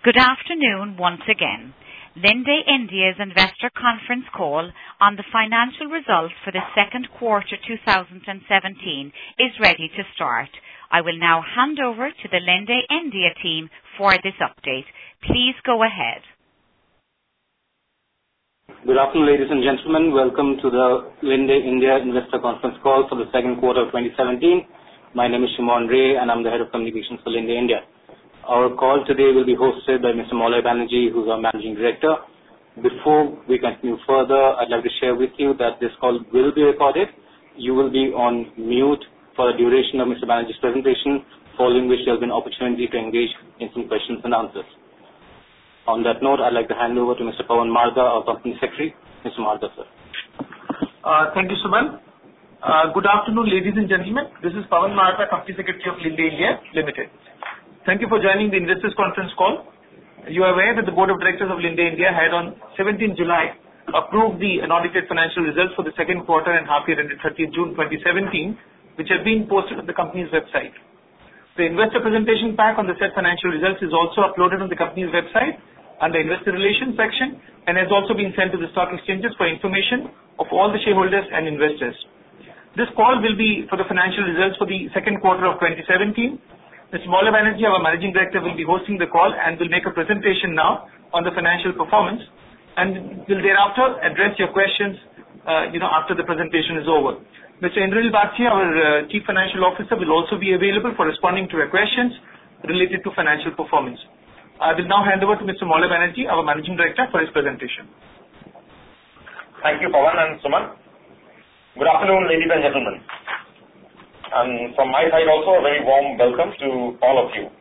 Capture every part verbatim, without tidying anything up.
Good afternoon once again. Linde India's investor conference call on the financial results for the second quarter two thousand seventeen is ready to start. I will now hand over to the Linde India team for this update. Please go ahead. Good afternoon, ladies and gentlemen. Welcome to the Linde India investor conference call for the second quarter of twenty seventeen. My name is Shimon Ray and I'm the head of communications for Linde India. Our call today will be hosted by Mister Maulay Banerjee, who's our managing director. Before we continue further, I'd like to share with you that this call will be recorded. You will be on mute for the duration of Mister Banerjee's presentation, following which there will be an opportunity to engage in some questions and answers. On that note, I'd like to hand over to Mister Pawan Marga, our company secretary. Mister Marga, sir. Uh, thank you, Suman. Uh, good afternoon, ladies and gentlemen. This is Pawan Marga, company secretary of Linde India Limited. Thank you for joining the investors conference call. You are aware that the board of directors of Linde India had on seventeenth July approved the unaudited financial results for the second quarter and half year ended thirtieth June twenty seventeen, which have been posted on the company's website. The investor presentation pack on the said financial results is also uploaded on the company's website under investor relations section and has also been sent to the stock exchanges for information of all the shareholders and investors. This call will be for the financial results for the second quarter of twenty seventeen. Mister Maulay Banerjee, our managing director, will be hosting the call and will make a presentation now on the financial performance and will thereafter address your questions uh, you know, after the presentation is over. Mister Indranil Bagchi, our uh, chief financial officer, will also be available for responding to your questions related to financial performance. I will now hand over to Mister Maulay Banerjee, our managing director, for his presentation. Thank you, Pawan and Suman. Good afternoon, ladies and gentlemen. And from my side also, a very warm welcome to all of you.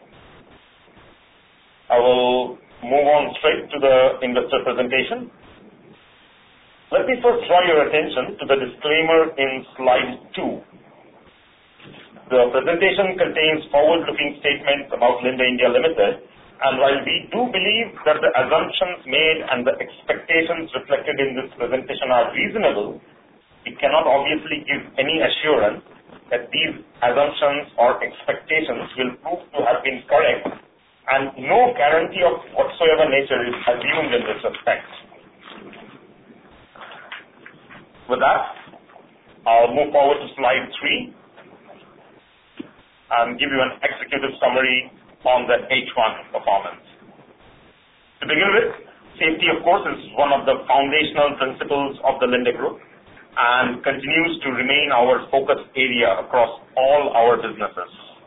I will move on straight to the investor presentation. Let me first draw your attention to the disclaimer in slide two. The presentation contains forward-looking statements about Linde India Limited, and while we do believe that the assumptions made and the expectations reflected in this presentation are reasonable, we cannot obviously give any assurance that these assumptions or expectations will prove to have been correct, and no guarantee of whatsoever nature is assumed in this respect. With that, I'll move forward to slide three and give you an executive summary on the H one performance. To begin with, safety, of course, is one of the foundational principles of the Linde Group and continues to remain our focus area across all our businesses.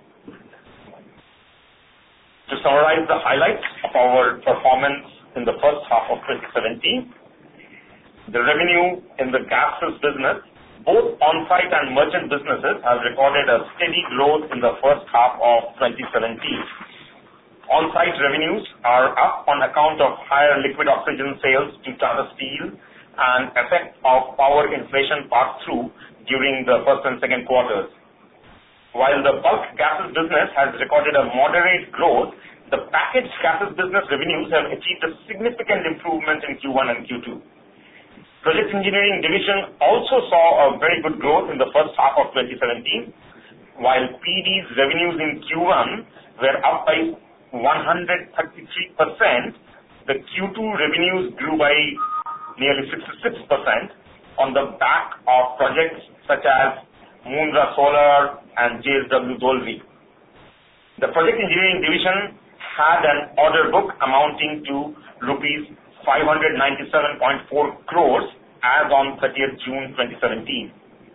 To summarize the highlights of our performance in the first half of twenty seventeen, the revenue in the gases business, both on-site and merchant businesses, have recorded a steady growth in the first half of twenty seventeen. On-site revenues are up on account of higher liquid oxygen sales to Tata Steel and effect of power inflation pass-through during the first and second quarters. While the bulk gases business has recorded a moderate growth, the packaged gases business revenues have achieved a significant improvement in Q one and Q two. Project engineering division also saw a very good growth in the first half of twenty seventeen, while P D's revenues in Q one were up by one hundred thirty-three percent. The Q two revenues grew by nearly sixty-six percent on the back of projects such as Mundra Solar and J S W Dolvi. The project engineering division had an order book amounting to rupees five hundred ninety-seven point four crores as on thirtieth June twenty seventeen.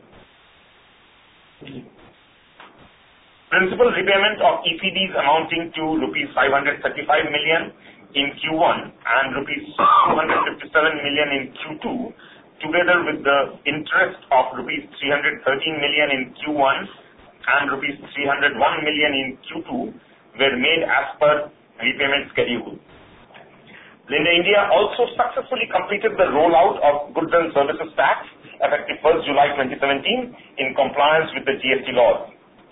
Principal repayment of E P Ds amounting to rupees five hundred thirty-five million in Q one and rupees two hundred fifty-seven million in Q two, together with the interest of rupees three hundred thirteen million in Q one and rupees three hundred one million in Q two, were made as per repayment schedule. Linde India also successfully completed the rollout of Goods and Services Tax effective first July twenty seventeen in compliance with the G S T laws.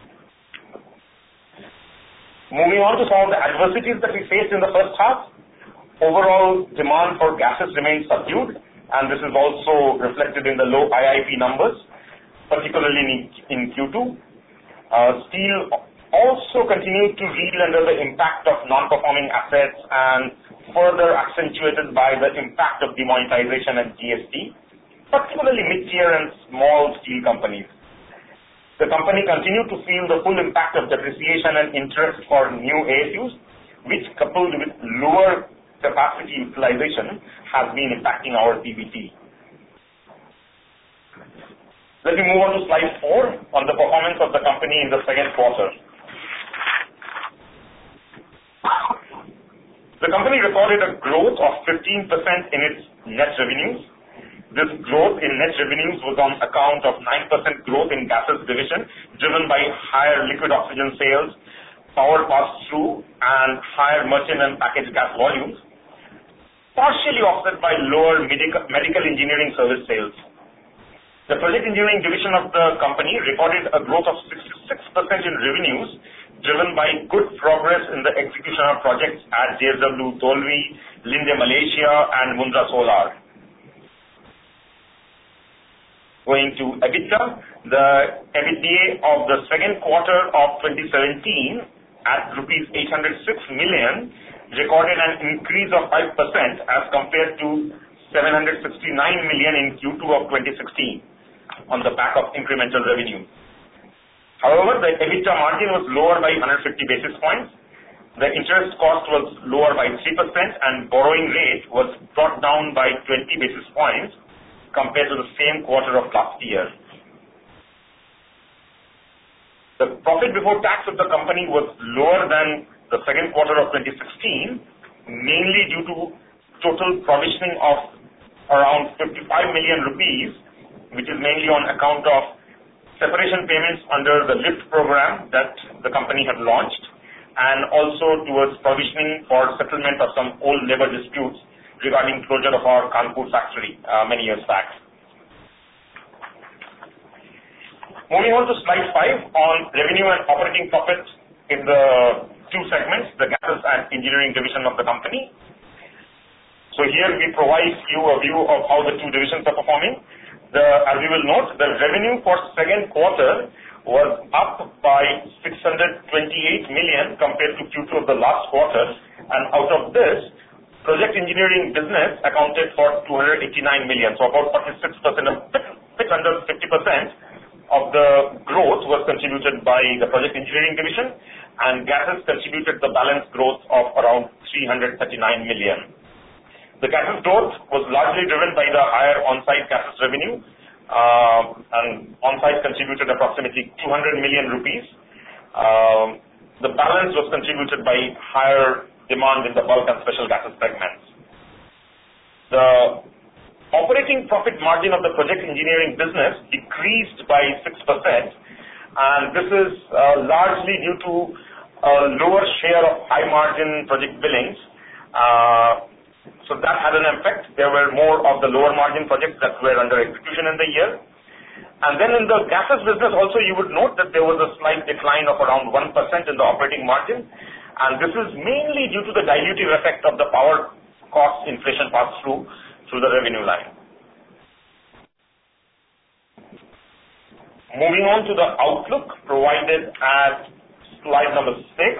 Moving on to some of the adversities that we faced in the first half, overall demand for gases remained subdued, and this is also reflected in the low I I P numbers, particularly in, in Q two. Uh, steel also continued to reel under the impact of non-performing assets and further accentuated by the impact of demonetization and G S T, particularly mid-tier and small steel companies. The company continued to feel the full impact of depreciation and interest for new A S Us, which coupled with lower capacity utilization has been impacting our P B T. Let me move on to slide four on the performance of the company in the second quarter. The company recorded a growth of fifteen percent in its net revenues. This growth in net revenues was on account of nine percent growth in gases division, driven by higher liquid oxygen sales, power pass-through, and higher merchant and packaged gas volumes, partially offset by lower medical, medical engineering service sales. The project engineering division of the company recorded a growth of sixty-six percent in revenues, driven by good progress in the execution of projects at J S W Dolvi, Linde Malaysia, and Mundra Solar. Going to EBITDA, the EBITDA of the second quarter of twenty seventeen at rupees eight hundred six million recorded an increase of five percent as compared to seven hundred sixty-nine million in Q two of twenty sixteen on the back of incremental revenue. However, the EBITDA margin was lower by one hundred fifty basis points. The interest cost was lower by three percent and borrowing rate was brought down by twenty basis points compared to the same quarter of last year. The profit before tax of the company was lower than the second quarter of twenty sixteen, mainly due to total provisioning of around fifty-five million rupees, which is mainly on account of separation payments under the LIFT program that the company had launched, and also towards provisioning for settlement of some old labor disputes regarding closure of our Kanpur factory uh, many years back. Moving on to slide five on revenue and operating profit in the two segments, the gases and engineering division of the company. So here we provide you a view of how the two divisions are performing. The, as you will note, the revenue for second quarter was up by six hundred twenty-eight million compared to Q two of the last quarter, and out of this, project engineering business accounted for two hundred eighty-nine million, so about forty-six percent, a bit, bit under fifty percent of the growth was contributed by the project engineering division, and gases contributed the balance growth of around three hundred thirty-nine million. The gases growth was largely driven by the higher on-site gases revenue, uh, and on-site contributed approximately two hundred million rupees. Uh, the balance was contributed by higher demand in the bulk and special gases segments. The operating profit margin of the project engineering business decreased by six percent, and this is uh, largely due to a lower share of high-margin project billings. Uh, So that had an effect. There were more of the lower margin projects that were under execution in the year. And then in the gases business also, you would note that there was a slight decline of around one percent in the operating margin. And this is mainly due to the dilutive effect of the power cost inflation pass-through through the revenue line. Moving on to the outlook provided at slide number six.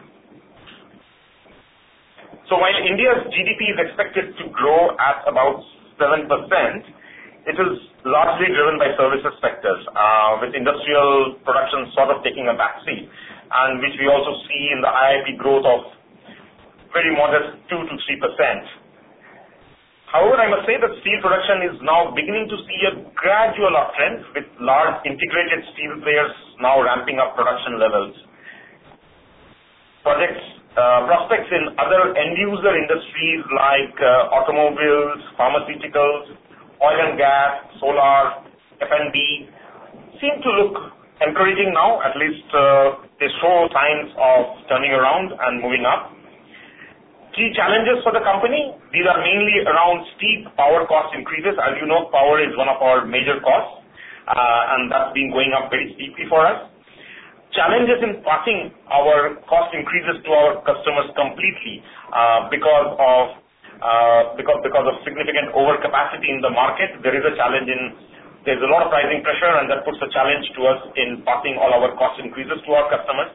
So while India's G D P is expected to grow at about seven percent, it is largely driven by services sectors, uh, with industrial production sort of taking a backseat, and which we also see in the I I P growth of very modest two to three percent. However, I must say that steel production is now beginning to see a gradual uptrend, with large integrated steel players now ramping up production levels. Projects Uh, prospects in other end-user industries like uh, automobiles, pharmaceuticals, oil and gas, solar, F and B seem to look encouraging now. At least uh, they show signs of turning around and moving up. Key challenges for the company, these are mainly around steep power cost increases. As you know, power is one of our major costs, uh, and that's been going up very steeply for us. Challenges in passing our cost increases to our customers completely uh, because of uh, because because of significant overcapacity in the market. There is a challenge in there's a lot of pricing pressure, and that puts a challenge to us in passing all our cost increases to our customers.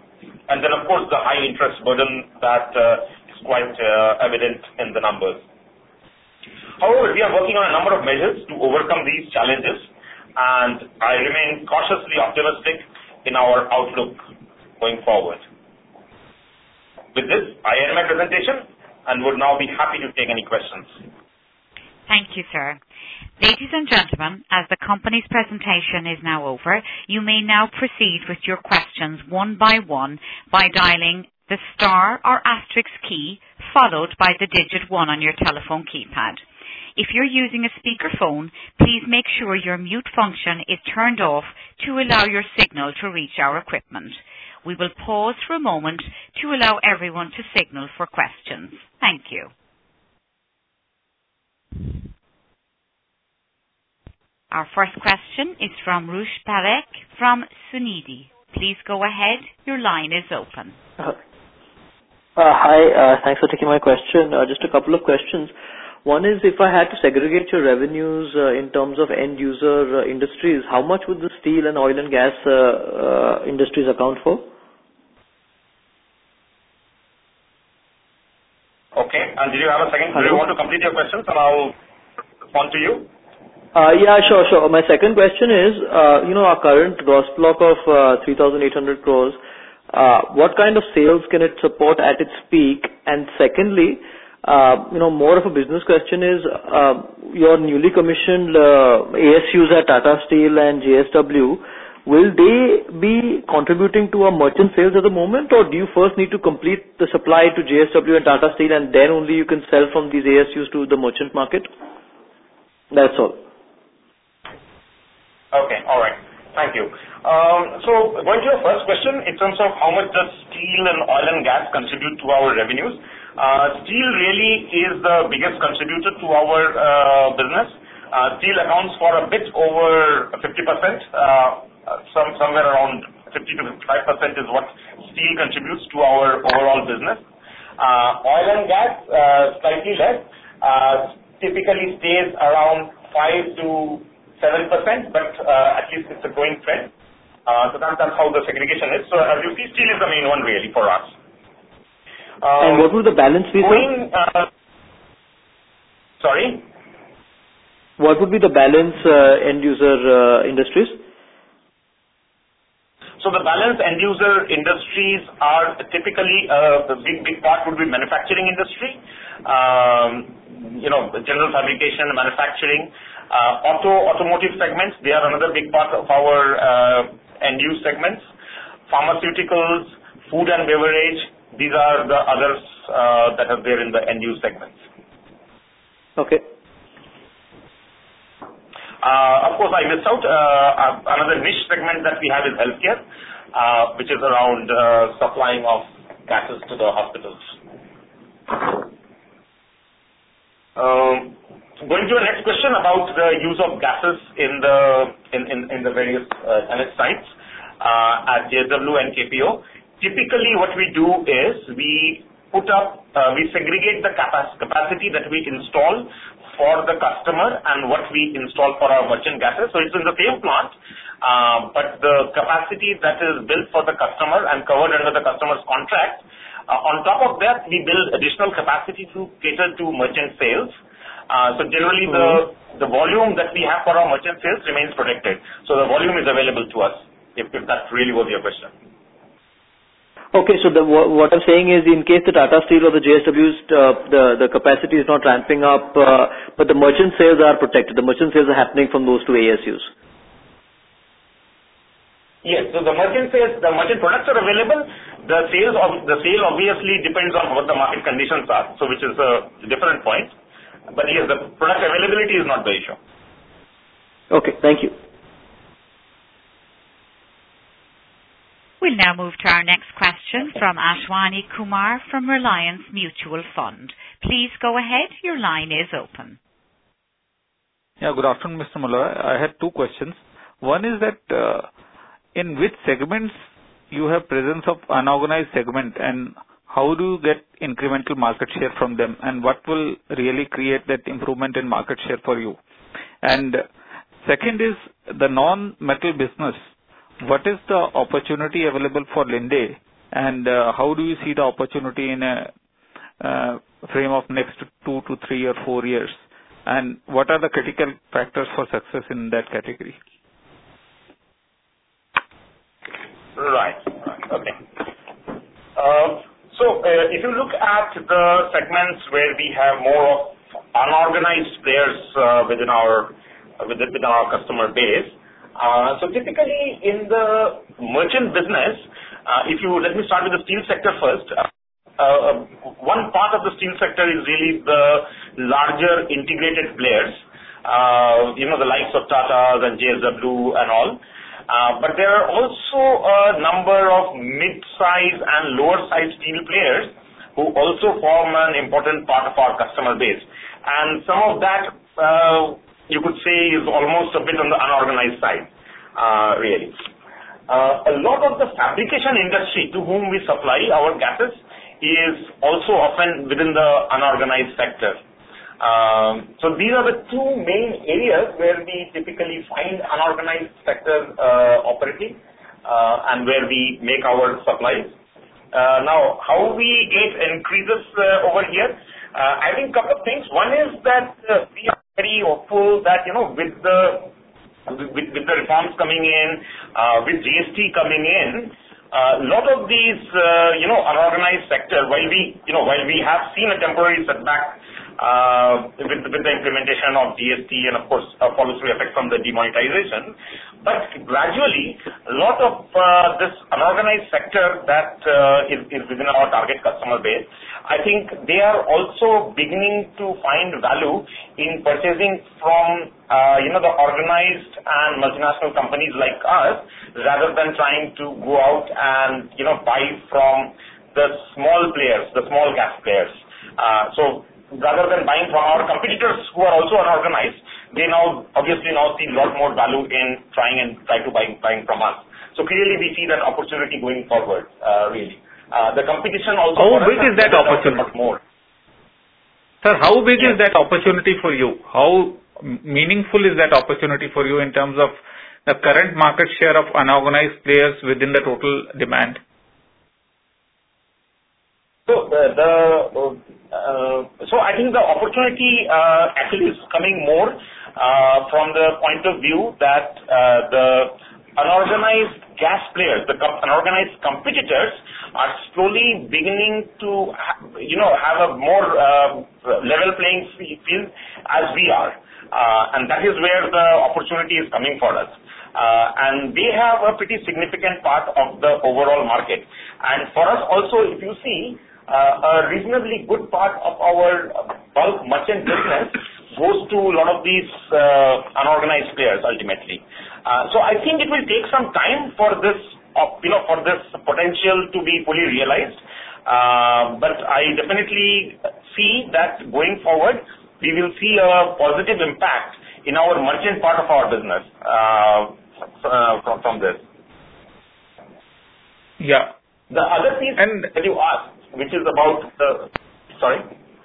and then, of course, the high interest burden that uh, is quite uh, evident in the numbers. However, we are working on a number of measures to overcome these challenges, and I remain cautiously optimistic in our outlook going forward. With this, I end my presentation and would now be happy to take any questions. Thank you, sir. Ladies and gentlemen, as the company's presentation is now over, you may now proceed with your questions one by one by dialing the star or asterisk key followed by the digit one on your telephone keypad. If you're using a speakerphone, please make sure your mute function is turned off to allow your signal to reach our equipment. We will pause for a moment to allow everyone to signal for questions. Thank you. Our first question is from Rush Parekh from Sunidhi. Please go ahead. Your line is open. Uh, uh, hi, uh, thanks for taking my question. Uh, just a couple of questions. One is, if I had to segregate your revenues uh, in terms of end user uh, industries, how much would the steel and oil and gas uh, uh, industries account for? Okay. And did you have a second? Do you want to complete your questions, and I'll respond to you? Uh, yeah, sure, sure. My second question is, uh, you know, our current gross block of uh, three thousand eight hundred crores, uh, what kind of sales can it support at its peak? And secondly, Uh, you know, more of a business question is, uh, your newly commissioned uh, A S Us at Tata Steel and J S W, will they be contributing to our merchant sales at the moment, or do you first need to complete the supply to J S W and Tata Steel and then only you can sell from these A S Us to the merchant market? That's all. Okay, all right. Thank you. Um, so going to your first question, in terms of how much does steel and oil and gas contribute to our revenues, uh, steel really is the biggest contributor to our uh, business. Uh, steel accounts for a bit over fifty percent, uh, some, somewhere around fifty to fifty-five percent is what steel contributes to our overall business. Uh, oil and gas, uh, slightly less, uh, typically stays around five to seven percent, but uh, at least it's a growing trend. Uh, so that, that's how the segregation is. So as you see, steel is the main one really for us. Um, and what would the balance be? Going, uh, sorry? What would be the balance uh, end user uh, industries? So the balance end user industries are typically, uh, the big, big part would be manufacturing industry, um, you know, general fabrication, manufacturing, uh, auto, automotive segments, they are another big part of our uh, end use segments, pharmaceuticals, food and beverage, these are the others uh, that are there in the end use segments. Okay. Uh, of course, I missed out uh, another niche segment that we have is healthcare, uh, which is around uh, supplying of gases to the hospitals. Um, going to the next question about the use of gases in the in, in, in the various uh, tenant sites uh, at J S W and K P O. Typically, what we do is we put up, uh, we segregate the capac- capacity that we install for the customer and what we install for our merchant gases. So it's in the same plant, uh, but the capacity that is built for the customer and covered under the customer's contract, uh, on top of that, we build additional capacity to cater to merchant sales. Uh, so generally, mm-hmm. the, the volume that we have for our merchant sales remains protected. So the volume is available to us, if, if that really was your question. Okay, so the, what I'm saying is, in case the Tata Steel or the J S W's, uh, the, the capacity is not ramping up, uh, but the merchant sales are protected. The merchant sales are happening from those two A S Us. Yes, so the merchant sales, the merchant products are available. The sales of the sale obviously depends on what the market conditions are, so which is a different point. But yes, the product availability is not the issue. Okay, thank you. We'll now move to our next question from Ashwani Kumar from Reliance Mutual Fund. Please go ahead. Your line is open. Yeah, good afternoon, Mister Malloy. I had two questions. One is that uh, in which segments you have presence of unorganized segment, and how do you get incremental market share from them, and what will really create that improvement in market share for you? And second is the non-metal business. What is the opportunity available for Linde And uh, how do you see the opportunity in a uh, frame of next two to three or four years? And what are the critical factors for success in that category? Right. Right. Okay. Uh, so uh, if you look at the segments where we have more of unorganized players uh, within our within, within our customer base, uh, so typically in the merchant business, uh, if you let me start with the steel sector first. Uh, uh, one part of the steel sector is really the larger integrated players, uh, you know, the likes of Tata's and J S W and all. Uh, but there are also a number of mid-size and lower-size steel players who also form an important part of our customer base. And some of that, uh, you could say, is almost a bit on the unorganized side, uh, really. Uh, a lot of the fabrication industry to whom we supply our gases is also often within the unorganized sector. Um, so these are the two main areas where we typically find unorganized sector uh, operating uh, and where we make our supplies. Uh, now, how we get increases uh, over here? Uh, I think a couple of things. One is that uh, we are very hopeful that, you know, with the with, with the reforms coming in, uh, with G S T coming in, a uh, lot of these, uh, you know, unorganized sector, while we, you know, while we have seen a temporary setback Uh, with, with the implementation of G S T and of course a follow-through effect from the demonetization. But gradually, a lot of uh, this unorganized sector that uh, is, is within our target customer base, I think they are also beginning to find value in purchasing from uh, you know, the organized and multinational companies like us, rather than trying to go out and, you know, buy from the small players, the small gas players. Uh, so rather than buying from our competitors who are also unorganized, they now obviously now see a lot more value in trying and try to buy buying from us. So clearly we see that opportunity going forward, uh, really. Uh, the competition also... How big is that opportunity? More. Sir, how big yes. is that opportunity for you? How meaningful is that opportunity for you in terms of the current market share of unorganized players within the total demand? So the, the uh, so I think the opportunity uh, actually is coming more uh, from the point of view that uh, the unorganized gas players, the com- unorganized competitors, are slowly beginning to ha- you know have a more uh, level playing field as we are, uh, and that is where the opportunity is coming for us. Uh, and they have a pretty significant part of the overall market. And for us also, if you see, Uh, a reasonably good part of our bulk merchant business goes to a lot of these uh, unorganized players ultimately. Uh, so I think it will take some time for this, uh, you know, for this potential to be fully realized. Uh, but I definitely see that going forward, we will see a positive impact in our merchant part of our business uh, uh, from, from this. Yeah. The other piece and that you asked, which is about the, sorry?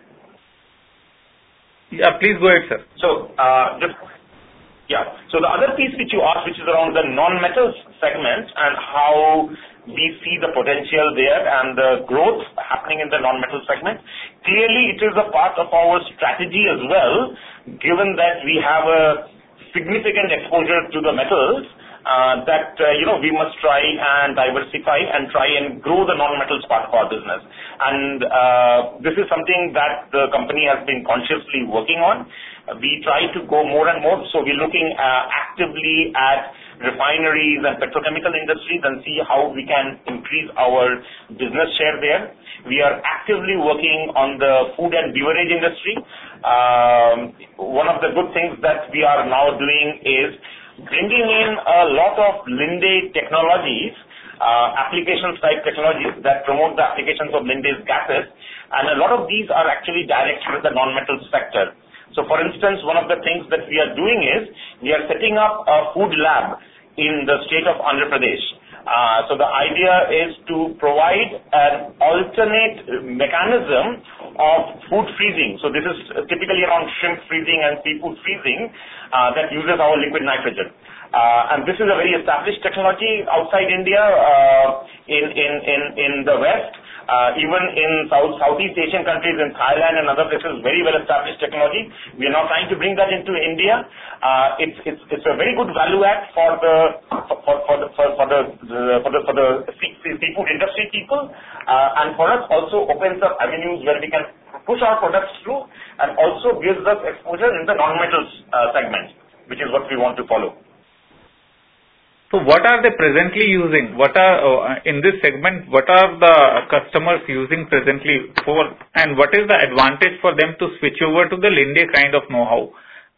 Yeah, please go ahead, sir. So, uh, just, yeah. So the other piece which you asked, which is around the non-metals segment and how we see the potential there and the growth happening in the non-metal segment. Clearly, it is a part of our strategy as well, given that we have a significant exposure to the metals. Uh, that, uh, you know, we must try and diversify and try and grow the non-metals part of our business. And uh, this is something that the company has been consciously working on. Uh, we try to go more and more, so we're looking uh, actively at refineries and petrochemical industries and see how we can increase our business share there. We are actively working on the food and beverage industry. Um, one of the good things that we are now doing is bringing in a lot of Linde technologies, uh, applications type technologies that promote the applications of Linde's gases, and a lot of these are actually direct with the non-metal sector. So for instance, one of the things that we are doing is we are setting up a food lab in the state of Andhra Pradesh. Uh, so the idea is to provide an alternate mechanism of food freezing. So this is typically around shrimp freezing and seafood freezing uh, that uses our liquid nitrogen. Uh, and this is a very established technology outside India, uh, in, in, in, in the West, uh, even in South, Southeast Asian countries, in Thailand and other places, very well established technology. We are now trying to bring that into India. Uh, it's, it's, it's a very good value add for the, for, for the, for, for the, the, for the, for the seafood industry people, uh, and for us also opens up avenues where we can push our products through and also gives us exposure in the non-metals uh, segment, which is what we want to follow. So what are they presently using? What are, uh, in this segment, what are the customers using presently for, and what is the advantage for them to switch over to the Linde kind of know-how?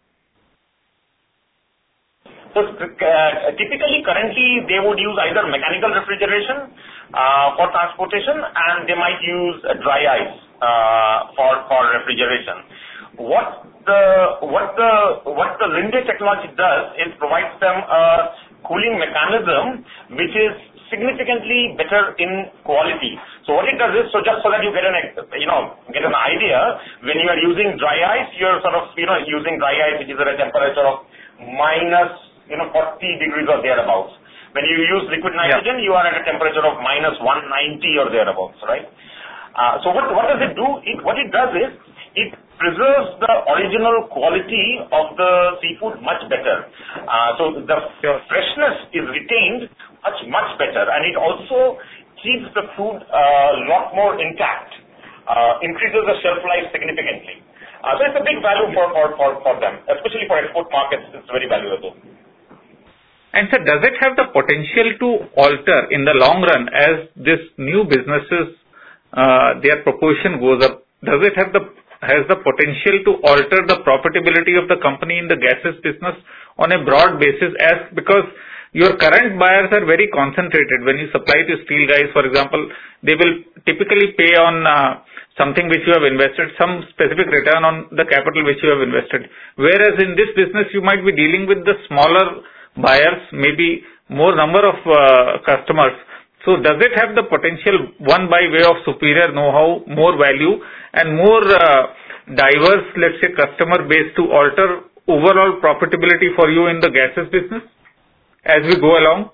So uh, typically, currently, they would use either mechanical refrigeration uh, for transportation, and they might use uh, dry ice uh, for, for refrigeration. What the, what the, what the Linde technology does is provides them a cooling mechanism which is significantly better in quality. So what it does is, so just so that you get an, you know, get an idea, when you are using dry ice, you're sort of, you know, using dry ice which is at a temperature of minus, you know, forty degrees or thereabouts. When you use liquid nitrogen, yeah. you are at a temperature of minus one ninety or thereabouts, right? Uh, so what, what does it do? It, what it does is, it preserves the original quality of the seafood much better. Uh, so the sure. freshness is retained much, much better, and it also keeps the food a uh, lot more intact, uh, increases the shelf life significantly. Uh, so it's a big value for, for, for, for them, especially for export markets. It's very valuable. And sir, does it have the potential to alter in the long run as this new businesses, uh, their proportion goes up? Does it have the has the potential to alter the profitability of the company in the gases business on a broad basis, as because your current buyers are very concentrated. When you supply to steel guys, for example, they will typically pay on uh, something which you have invested, some specific return on the capital which you have invested. Whereas in this business, you might be dealing with the smaller buyers, maybe more number of uh, customers. So does it have the potential, one by way of superior know-how, more value, and more uh, diverse, let's say, customer base to alter overall profitability for you in the gases business as we go along?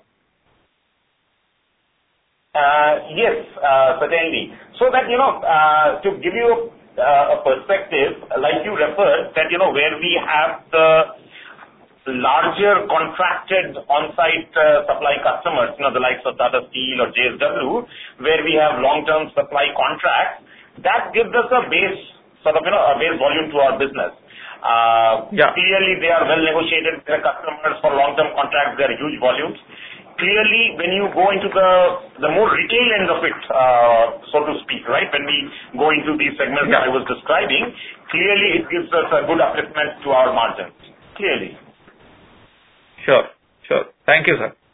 Uh, yes, uh, certainly. So that, you know, uh, to give you uh, a perspective, like you referred, that, you know, where we have the larger contracted on-site uh, supply customers, you know, the likes of Tata Steel or J S W, where we have long-term supply contracts, that gives us a base, sort of, you know, a base volume to our business. Uh, yeah. Clearly, they are well negotiated with the customers for long-term contracts. They are huge volumes. Clearly, when you go into the the more retail end of it, uh, so to speak, right, when we go into these segments yeah. that I was describing, clearly it gives us a good upliftment to our margins. Clearly. Sure, sure. Thank you, sir.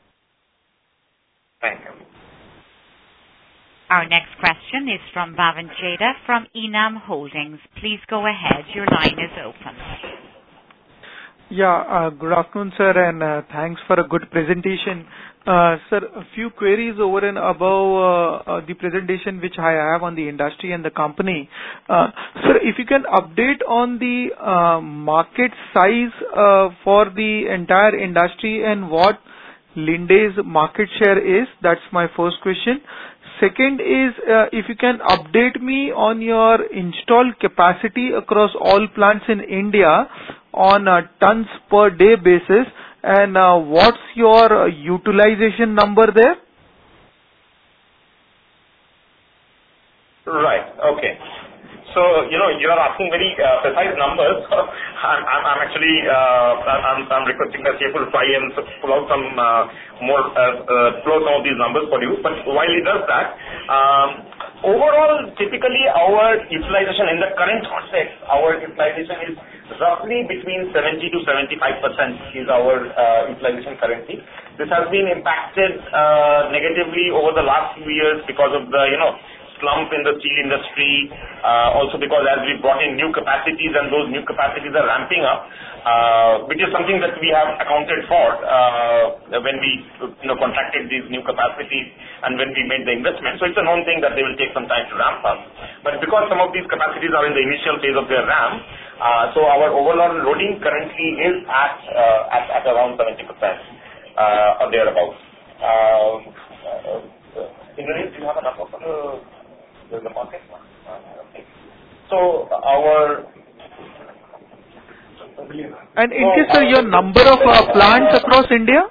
Thank you. Our next question is from Bhavan Cheda from Enam Holdings. Please go ahead. Your line is open. Yeah, uh, good afternoon, sir, and uh, thanks for a good presentation. Uh, sir, a few queries over and above uh, uh, the presentation which I have on the industry and the company. Uh, sir, if you can update on the uh, market size uh, for the entire industry and what Linde's market share is, that's my first question. Second is, uh, if you can update me on your installed capacity across all plants in India on a tons per day basis, and uh, what's your uh, utilization number there? Right. Okay. So, you know, you are asking very uh, precise numbers. I'm, I'm, I'm actually, uh, I'm, I'm requesting that you to try and pull out some uh, more, uh, uh, pull out some of these numbers for you. But while he does that, um, overall, typically our utilization in the current context, our utilization is roughly between seventy to seventy-five percent is our uh, utilization currently. This has been impacted uh, negatively over the last few years because of the, you know, slump in the steel industry, uh, also because as we brought in new capacities and those new capacities are ramping up, uh, which is something that we have accounted for uh, when we, you know, contracted these new capacities and when we made the investment. So it's a known thing that they will take some time to ramp up. But because some of these capacities are in the initial phase of their ramp, Uh, so our overall loading currently is at uh, at, at around seventy percent uh, or thereabouts. Uh, uh, Indrajit, do you have a number for the, the market? Uh, okay. So our and in case, sir, your number of uh, plants across India?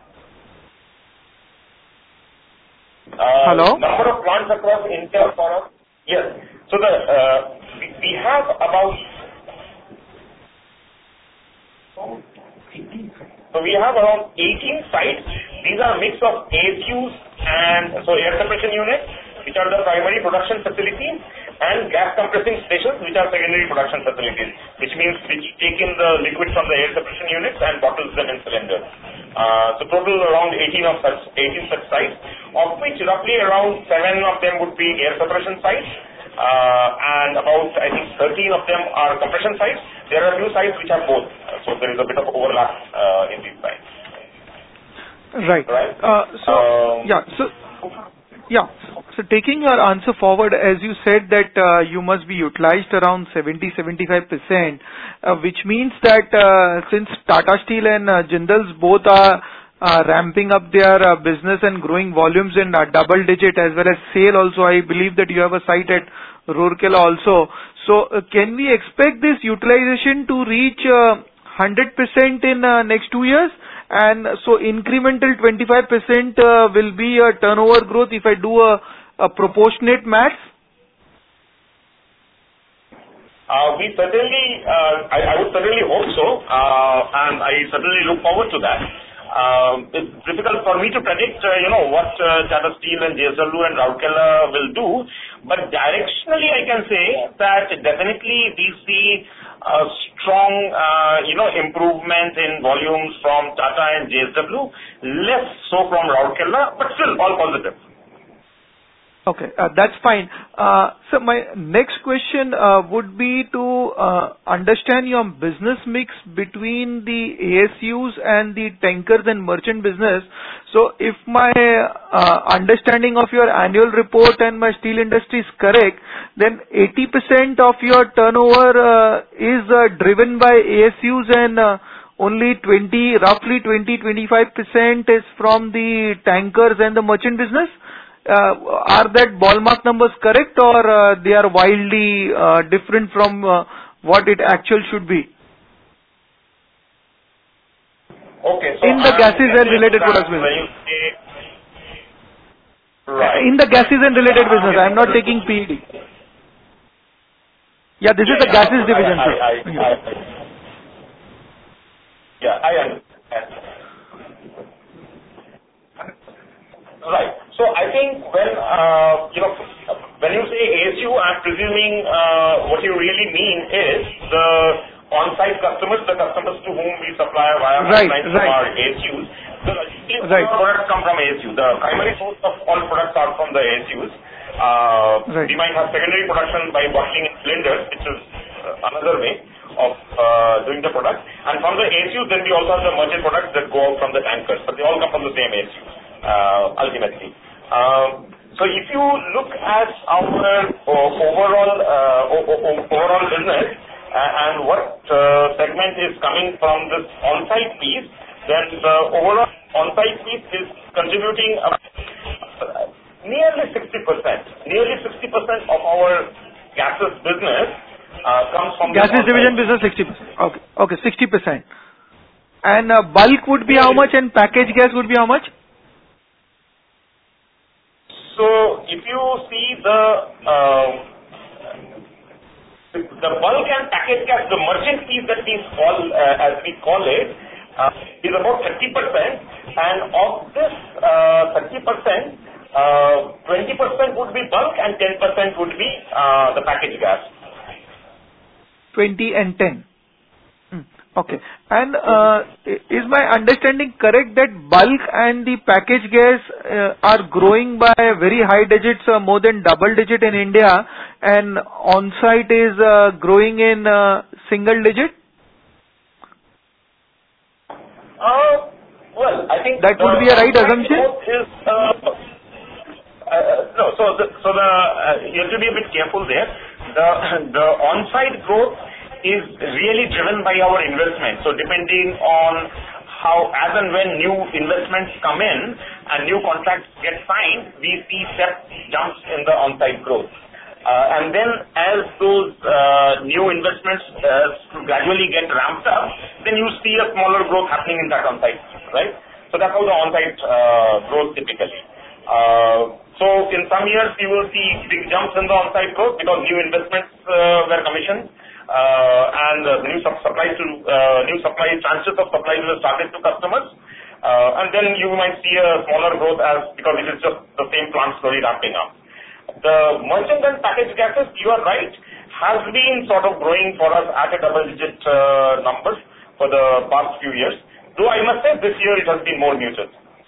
Uh, Hello? Number of plants across India for us? Yes. So the uh, we, we have about so we have around eighteen sites. These are a mix of A S Us and so air separation units, which are the primary production facilities, and gas compressing stations, which are secondary production facilities, which means which take in the liquid from the air separation units and bottles them in cylinders. Uh, so total around eighteen of such eighteen such sites, of which roughly around seven of them would be air separation sites, uh, and about I think thirteen of them are compression sites. There are a few sites which have both, so there is a bit of overlap uh, in these sites. Right. Right. Uh, so Um, yeah. So yeah. So taking your answer forward, as you said that uh, you must be utilized around seventy to seventy-five percent, uh, which means that uh, since Tata Steel and uh, Jindal's both are uh, ramping up their uh, business and growing volumes in uh, double digit as well as sale also, I believe that you have a site at Rourkela also. So uh, can we expect this utilization to reach uh, one hundred percent in uh, next two years? And so incremental twenty-five percent uh, will be a turnover growth if I do a, a proportionate maths? Uh, we certainly, uh, I, I would certainly hope so, uh, and I certainly look forward to that. Um, it's difficult for me to predict, uh, you know, what uh, Tata Steel and J S W and Rourkela will do, but directionally I can say that definitely we see a strong, uh, you know, improvement in volumes from Tata and J S W, less so from Rourkela, but still all positive. Okay, uh, that's fine. Uh, so my next question uh, would be to uh, understand your business mix between the A S Us and the tankers and merchant business. So if my uh, understanding of your annual report and my steel industry is correct, then eighty percent of your turnover uh, is uh, driven by A S Us and uh, only twenty, roughly twenty to twenty-five percent is from the tankers and the merchant business. Uh, are that ballpark numbers correct, or uh, they are wildly uh, different from uh, what it actually should be? Okay, so in the I'm gases and related products when business. you say, right. In the gases and related business, I am not taking P E D. Yeah, this yeah, is the yeah, gases I, division, I, sir. I, I, I, yeah, I understand. Right. So I think when, uh, you know, when you say A S U, I'm presuming uh, what you really mean is the on-site customers, the customers to whom we supply via right, pipelines right. from our A S Us. The right. products come from A S U. The primary source of all products are from the A S Us. Uh, right. We might have secondary production by bottling in cylinders, which is uh, another way of uh, doing the product. And from the A S Us, then we also have the merchant products that go out from the tankers, but they all come from the same A S U. Uh, ultimately. Um, so if you look at our uh, overall uh, o- o- overall business uh, and what uh, segment is coming from this on-site piece, then the overall on-site piece is contributing uh, nearly sixty percent. Nearly sixty percent of our gases business uh, comes from gases division business sixty percent. Okay, okay, sixty percent. And uh, bulk would be how much, and packaged gas would be how much? So if you see the uh, the bulk and package gas, the merchant piece that we call uh, as we call it uh, is about thirty percent, and of this uh, thirty percent, uh, twenty percent would be bulk and ten percent would be uh, the package gas. Twenty and ten. Okay. And uh, is my understanding correct that bulk and the packaged gas uh, are growing by very high digits, uh, more than double digit in India, and on-site is uh, growing in uh, single digit? Uh, well, I think that would be a right assumption. Is, uh, uh, no, so the, so the uh, you have to be a bit careful there. The the on-site growth is really driven by our investment. So depending on how, as and when new investments come in and new contracts get signed, we see step jumps in the on-site growth. Uh, and then as those uh, new investments uh, gradually get ramped up, then you see a smaller growth happening in that on-site, right? So that's how the on-site uh, grows typically. Uh, so in some years you will see big jumps in the on-site growth because new investments uh, were commissioned uh, and uh, new supply to uh, new supply chances of supply were started to customers. Uh, and then you might see a smaller growth as because it is just the same plant slowly ramping up. The merchant and packaged gases, you are right, has been sort of growing for us at a double-digit uh, numbers for the past few years. Though I must say this year it has been more muted.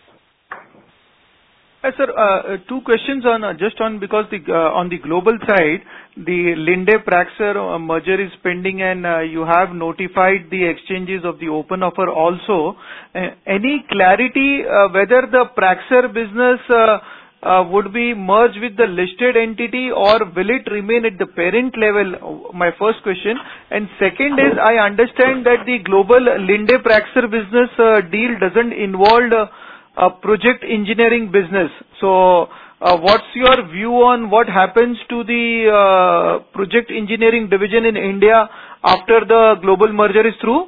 Uh, sir, uh, two questions on uh, just on because the uh, on the global side, the Linde Praxair uh, merger is pending, and uh, you have notified the exchanges of the open offer also. Uh, any clarity uh, whether the Praxair business uh, uh, would be merged with the listed entity, or will it remain at the parent level? My first question. And second is, I understand that the global Linde Praxair business uh, deal doesn't involve uh, a project engineering business. So, uh, what's your view on what happens to the uh, project engineering division in India after the global merger is through?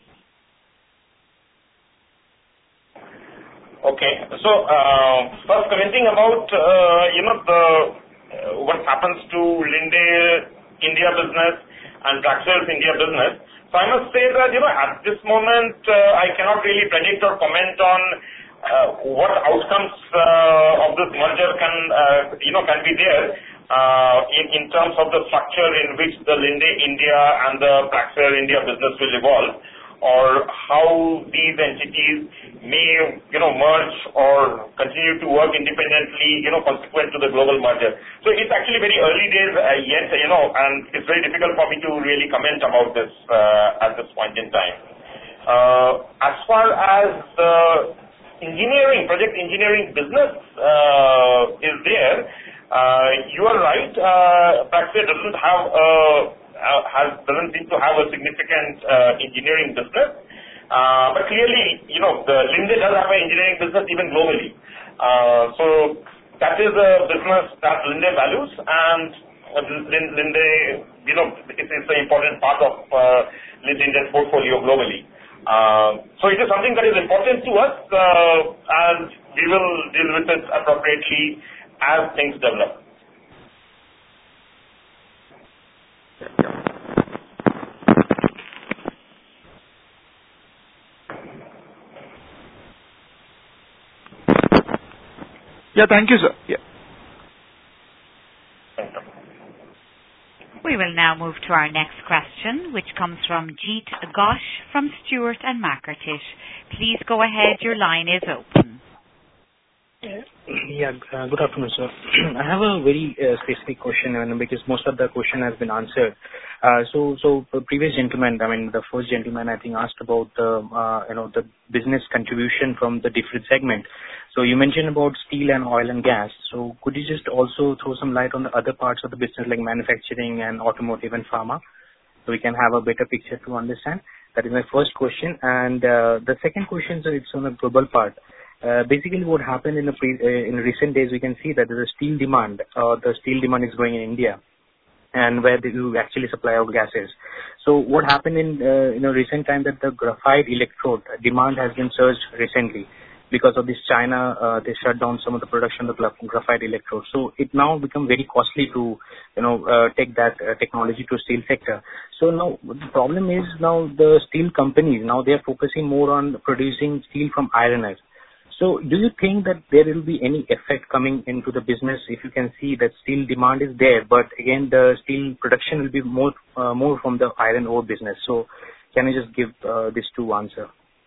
Okay. So, uh, first commenting about, uh, you know, the uh, what happens to Linde India business and Praxair's India business. So, I must say that, you know, at this moment, uh, I cannot really predict or comment on Uh, what outcomes uh, of this merger can, uh, you know, can be there uh, in, in terms of the structure in which the Linde India and the Praxair India business will evolve, or how these entities may, you know, merge or continue to work independently, you know, consequent to the global merger. So it's actually very early days uh, yet, you know, and it's very difficult for me to really comment about this uh, at this point in time. Uh, as far as the engineering, project engineering business uh, is there. Uh, you are right. Uh, Praxair doesn't have a, uh, has doesn't seem to have a significant uh, engineering business. Uh, but clearly, you know, the Linde does have an engineering business even globally. Uh, so that is a business that Linde values, and Linde, you know, it's, it's an important part of uh, Linde's portfolio globally. Uh, so it is something that is important to us, uh, and we will deal with it appropriately as things develop. Yeah, thank you, sir. Yeah. We will now move to our next question, which comes from Jeet Ghosh from Stewart and Mackertish. Please go ahead. Your line is open. Yeah, uh, good afternoon, sir. I have a very uh, specific question, and because most of the question has been answered. Uh, so, so the previous gentleman, I mean, the first gentleman, I think, asked about the, uh, you know, the business contribution from the different segment. So you mentioned about steel and oil and gas. So could you just also throw some light on the other parts of the business, like manufacturing and automotive and pharma, so we can have a better picture to understand? That is my first question. And uh, the second question, so it's on the global part. Uh, basically, what happened in the pre, uh, in recent days, we can see that there's a steel demand. Uh, the steel demand is growing in India, and where you actually supply out gases. So what happened in uh, you know recent time that the graphite electrode demand has been surged recently because of this China. Uh, they shut down some of the production of the graphite electrode. So it now become very costly to you know uh, take that uh, technology to steel sector. So now the problem is now the steel companies now they are focusing more on producing steel from iron ore. So do you think that there will be any effect coming into the business if you can see that steel demand is there, but again, the steel production will be more uh, more from the iron ore business? So can you just give uh, these two answers?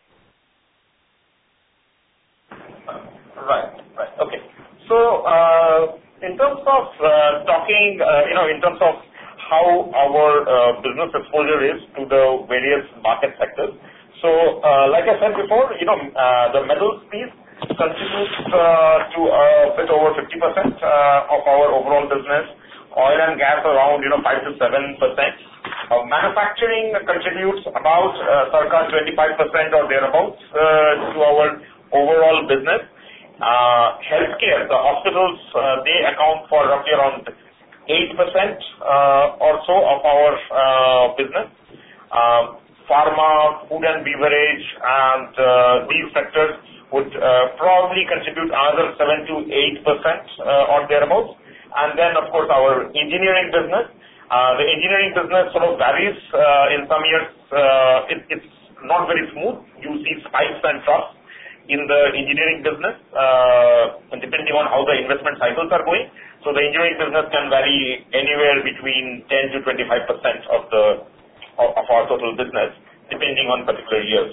Right. Right. Okay. So, uh, in terms of uh, talking, uh, you know, in terms of how our uh, business exposure is to the various market sectors. So, uh, like I said before, you know, uh, the metals piece contributes uh, to a bit over fifty percent uh, of our overall business. oil and gas around, you know, five to seven percent. Uh, manufacturing contributes about uh, circa twenty-five percent or thereabouts uh, to our overall business. Uh, healthcare, the hospitals, uh, they account for roughly around eight percent uh, or so of our uh, business. Uh, pharma, food and beverage, and uh, these sectors would uh, probably contribute another seven to eight percent uh, or thereabouts. And then, of course, our engineering business. Uh, the engineering business sort of varies. Uh, in some years, uh, it, it's not very smooth. You see spikes and troughs in the engineering business, uh, depending on how the investment cycles are going. So the engineering business can vary anywhere between ten to twenty-five percent of the of, of our total business, depending on particular years.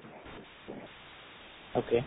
Okay.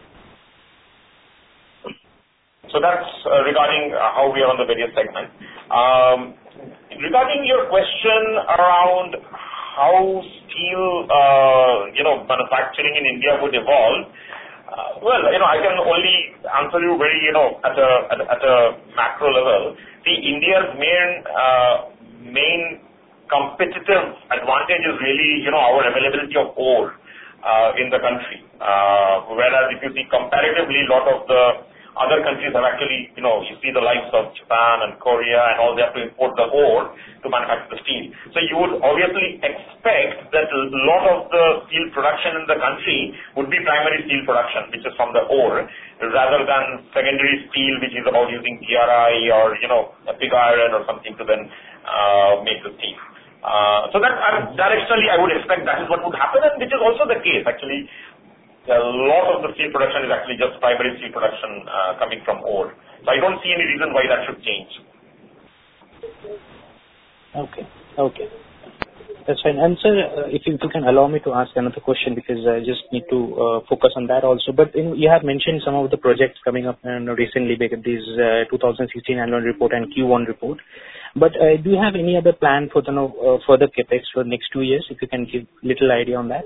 So that's uh, regarding uh, how we are on the various segments. Um, regarding your question around how steel, uh, you know, manufacturing in India would evolve, uh, well, you know, I can only answer you very, you know, at a at, at a macro level. See, India's main uh, main competitive advantage is really, you know, our availability of ore uh, in the country. Uh, whereas if you see comparatively, a lot of the other countries have actually, you know, you see the likes of Japan and Korea and all, they have to import the ore to manufacture the steel. So you would obviously expect that a lot of the steel production in the country would be primary steel production, which is from the ore, rather than secondary steel, which is about using T R I or, you know, a pig iron or something to then uh, make the steel. Uh, so that uh, directionally I would expect that is what would happen, and which is also the case actually. A lot of the steel production is actually just primary steel production uh, coming from ore. So I don't see any reason why that should change. Okay. Okay. That's fine. And sir, uh, if, you, if you can allow me to ask another question, because I just need to uh, focus on that also. But you, know, you have mentioned some of the projects coming up uh, recently, because this uh, two thousand sixteen annual report and Q one report. But uh, do you have any other plan for the uh, further capex for the next two years? If you can give little idea on that.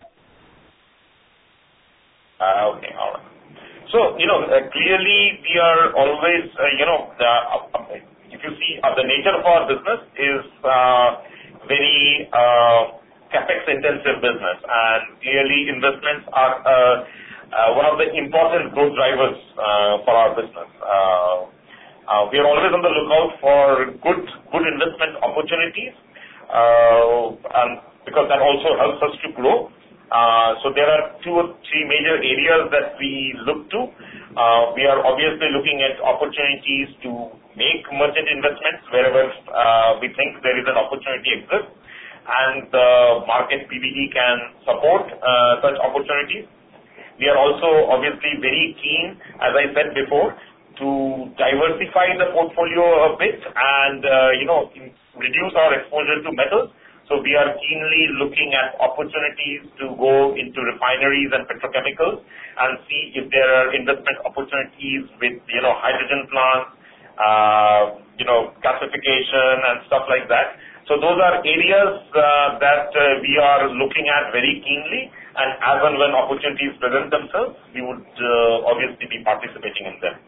Uh, okay, all right. So, you know, uh, clearly we are always, uh, you know, the, uh, if you see uh, the nature of our business is uh, very uh, capex intensive business, and clearly investments are uh, uh, one of the important growth drivers uh, for our business. Uh, uh, we are always on the lookout for good, good investment opportunities, uh, and because that also helps us to grow. Uh, so there are two or three major areas that we look to. Uh, we are obviously looking at opportunities to make merchant investments wherever uh, we think there is an opportunity exists, and the market P B D can support uh, such opportunities. We are also obviously very keen, as I said before, to diversify the portfolio a bit and uh, you know reduce our exposure to metals. So we are keenly looking at opportunities to go into refineries and petrochemicals and see if there are investment opportunities with, you know, hydrogen plants, uh, you know, gasification and stuff like that. So those are areas uh, that uh, we are looking at very keenly, and as and when opportunities present themselves, we would uh, obviously be participating in them.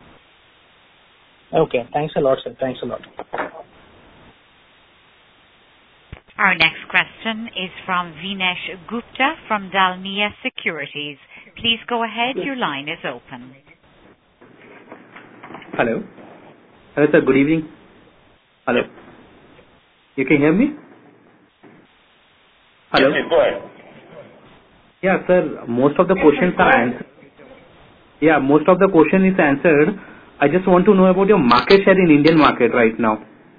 Okay. Thanks a lot, sir. Thanks a lot. Our next question is from Vinesh Gupta from Dalmia Securities. Please go ahead. Your line is open. Hello. Hello, sir. Good evening. Hello. You can hear me? Hello. Yes, go ahead. Yeah, sir. Most of the questions are answered. Yeah, most of the question is answered. I just want to know about your market share in Indian market right now.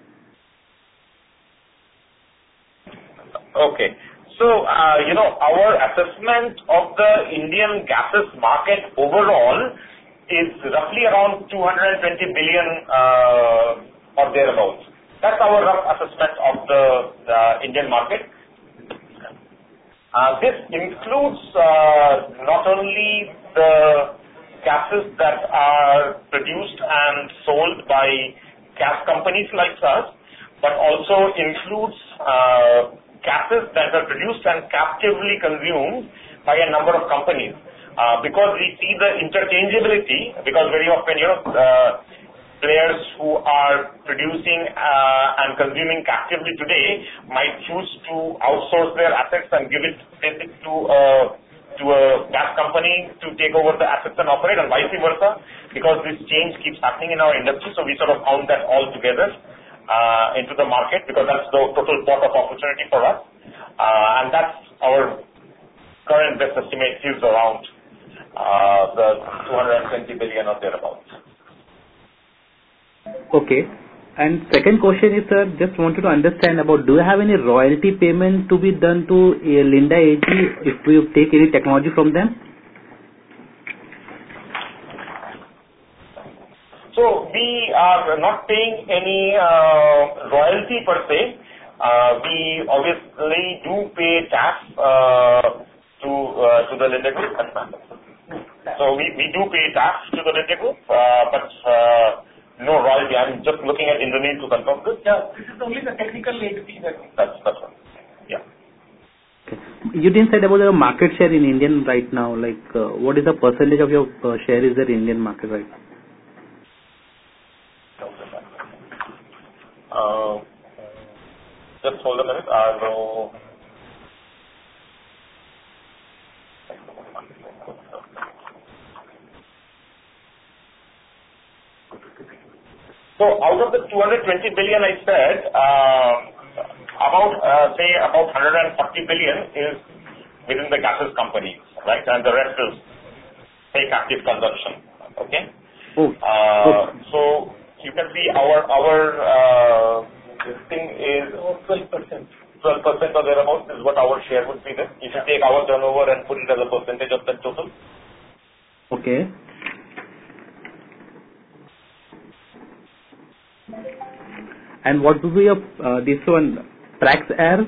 Okay. So, uh, you know, our assessment of the Indian gases market overall is roughly around two hundred twenty billion uh, or thereabouts. That's our rough assessment of the, the Indian market. Uh, this includes uh, not only the gases that are produced and sold by gas companies like us, but also includes uh, gases that are produced and captively consumed by a number of companies. Uh, because we see the interchangeability, because very often, you know, uh, players who are producing uh, and consuming captively today might choose to outsource their assets and give it, it to uh, to a gas company to take over the assets and operate, and vice versa, because this change keeps happening in our industry. So we sort of count that all together uh, into the market, because that's the total pot of opportunity for us, uh, and that's our current best estimate is around uh, the two hundred twenty billion or thereabouts. Okay. And second question is, sir, just wanted to understand about, do you have any royalty payment to be done to uh, Linde A G if we take any technology from them? So we are not paying any uh, royalty per se. Uh, we obviously do pay tax uh, to uh, to the Linde Group. So we, we do pay tax to the Linde Group, uh, but uh, no royalty. I'm just looking at Indraneet to confirm this. Yeah, this is only the technical aid fee that we... That's, that's right. Yeah. Okay. You didn't say about your market share in Indian right now. Like, uh, what is the percentage of your uh, share is there in Indian market right now? Uh, just hold a minute. I will... So out of the two hundred twenty billion I said, uh, about, uh, say, about one hundred forty billion is within the gases companies, right? And the rest is, say, captive consumption, okay? Oh. Uh, so you can see our, our, uh, this thing is twelve percent. twelve percent or thereabouts is what our share would be there. If you take our turnover and put it as a percentage of the total. Okay. And what would be your, uh, this one, Praxair?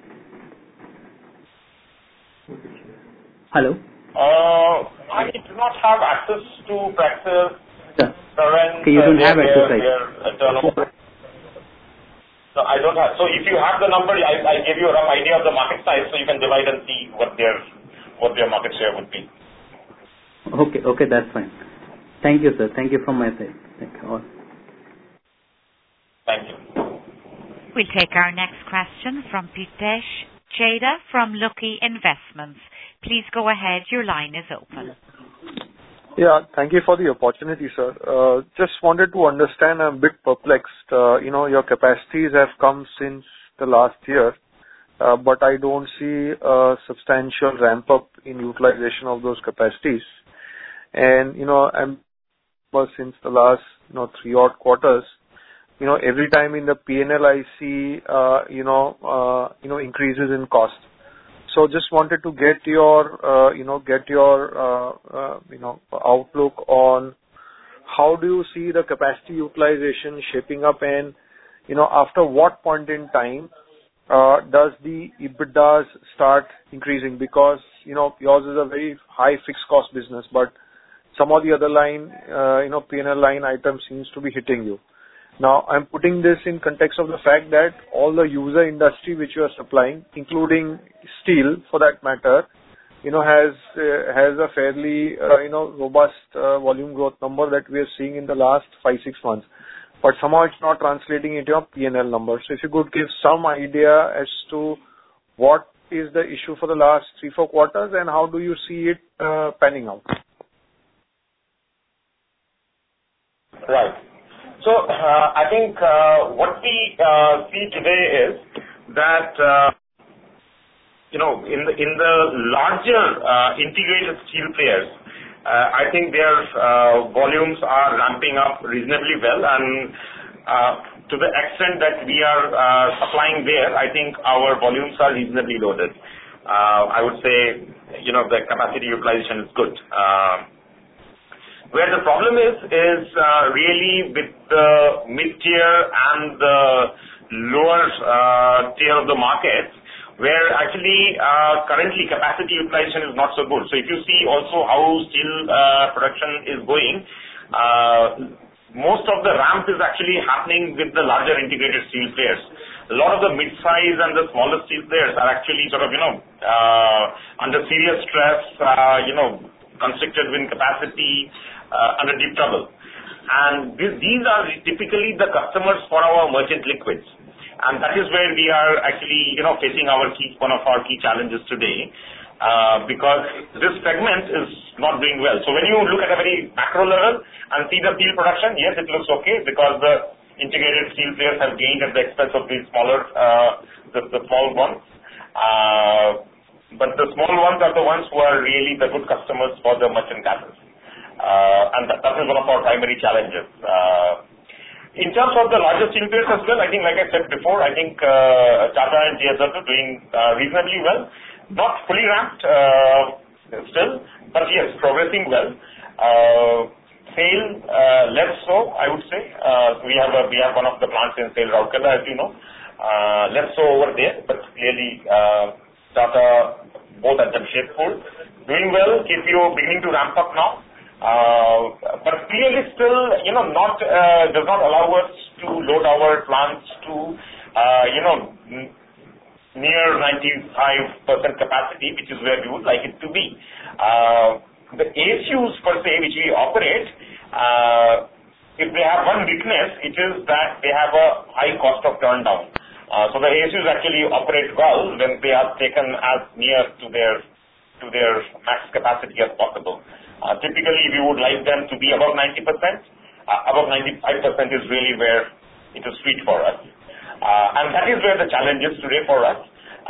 Hello? Uh, I do not have access to Praxair Yeah. current. Okay, you don't uh, have their, access, right? their, uh, turnover. No, I don't have. So if you have the number, I, I give you a rough idea of the market size, so you can divide and see what their what their market share would be. Okay, okay, that's fine. Thank you, sir. Thank you from my side. Thank you all. Thank you. We'll take our next question from Pritesh Chheda from Lucky Investments. Please go ahead. Your line is open. Yeah, thank you for the opportunity, sir. Uh, just wanted to understand, I'm a bit perplexed. Uh, you know, your capacities have come since the last year, uh, but I don't see a substantial ramp up in utilization of those capacities. And, you know, I'm since the last, you know, three odd quarters, you know, every time in the P and L I see, uh, you know, uh, you know, increases in cost. So just wanted to get your, uh, you know, get your, uh, uh, you know, outlook on how do you see the capacity utilization shaping up, and, you know, after what point in time, uh, does the EBITDAs start increasing? Because, you know, yours is a very high fixed cost business, but some of the other line, uh, you know, P and L line items seems to be hitting you. Now, I'm putting this in context of the fact that all the user industry which you are supplying, including steel for that matter, you know, has uh, has a fairly, uh, you know, robust uh, volume growth number that we are seeing in the last five, six months. But somehow it's not translating into your P and L numbers. So if you could give some idea as to what is the issue for the last three, four quarters, and how do you see it uh, panning out? Right. So uh, I think uh, what we uh, see today is that uh, you know in the in the larger uh, integrated steel players, uh, I think their uh, volumes are ramping up reasonably well, and uh, to the extent that we are uh, supplying there, I think our volumes are reasonably loaded. Uh, I would say you know the capacity utilization is good. Uh, Where the problem is, is uh, really with the mid-tier and the lower uh, tier of the market, where actually uh, currently capacity utilization is not so good. So if you see also how steel uh, production is going, uh, most of the ramp is actually happening with the larger integrated steel players. A lot of the mid-size and the smaller steel players are actually sort of, you know, uh, under serious stress, uh, you know, constricted with capacity, uh, under deep trouble. and this, these are typically the customers for our merchant liquids. And that is where we are actually, you know, facing our key, one of our key challenges today, uh, because this segment is not doing well. So when you look at a very macro level and see the steel production, yes, it looks okay because the integrated steel players have gained at the expense of these smaller, uh, the, the small ones. Uh, but the small ones are the ones who are really the good customers for the merchant gases. Uh, and that, that is one of our primary challenges. Uh, In terms of the larger steel players as well, I think, like I said before, I think uh, Tata and J S W are doing uh, reasonably well. Not fully ramped uh, still, but yes, progressing well. Uh, SAIL, uh, less so, I would say. Uh, we have a, we have one of the plants in SAIL, Rourkela, as you know. Uh, less so over there, but clearly uh, Tata, both at Jamshedpur, doing well. K P O beginning to ramp up now. Uh, but clearly still, you know, not, uh, does not allow us to load our plants to, uh, you know, n- near ninety-five percent capacity, which is where we would like it to be. Uh, the A S Us per se, which we operate, uh, if they have one weakness, it is that they have a high cost of turn down. Uh, so the A S Us actually operate well when they are taken as near to their, to their max capacity as possible. Uh, typically, we would like them to be above ninety percent. Uh, above ninety-five percent is really where it is sweet for us. Uh, and that is where the challenge is today for us.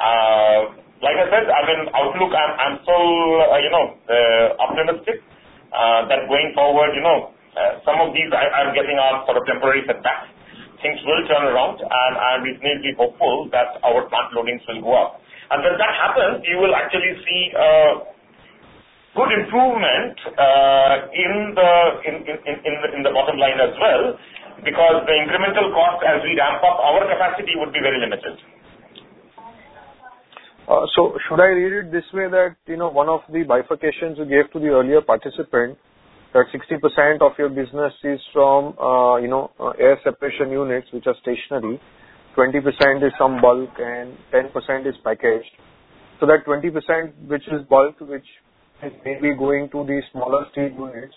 Uh, like I said, I mean, outlook, I'm, I'm so, uh, you know, uh, optimistic uh, that going forward, you know, uh, some of these I, I'm getting are sort of temporary setbacks. Things will turn around, and I'm reasonably hopeful that our plant loadings will go up. And when that happens, you will actually see uh, good improvement uh, in the in, in, in, the, in the bottom line as well, because the incremental cost as we ramp up our capacity would be very limited. Uh, so should I read it this way that, you know, one of the bifurcations you gave to the earlier participant, that sixty percent of your business is from, uh, you know, uh, air separation units, which are stationary, twenty percent is some bulk, and ten percent is packaged. So that twenty percent which is bulk, which is maybe going to the smaller steel units.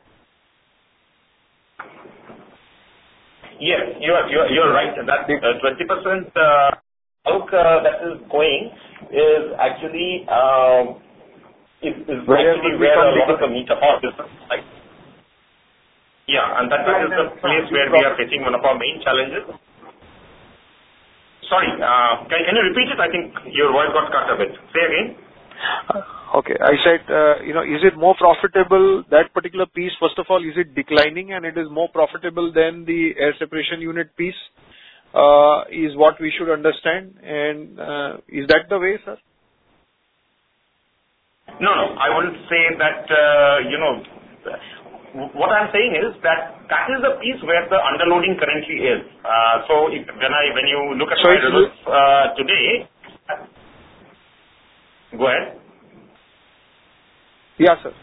Yes, you are, you are, you are right. That uh, twenty percent uh, bulk uh, that is going is actually um, is, is where actually where a lot of the meat of our business. Like, yeah, and that is the place where we are facing one of our main challenges. Sorry, uh, can, can you repeat it? I think your voice got cut a bit. Say again. Uh, okay, I said, uh, you know, is it more profitable, that particular piece, first of all, is it declining and it is more profitable than the air separation unit piece, uh, is what we should understand, and uh, is that the way, sir? No, no, I wouldn't say that, uh, you know, what I'm saying is that that is the piece where the underloading currently is. Uh, so if, when I when you look at so my results uh, today, go ahead. Yeah, sir.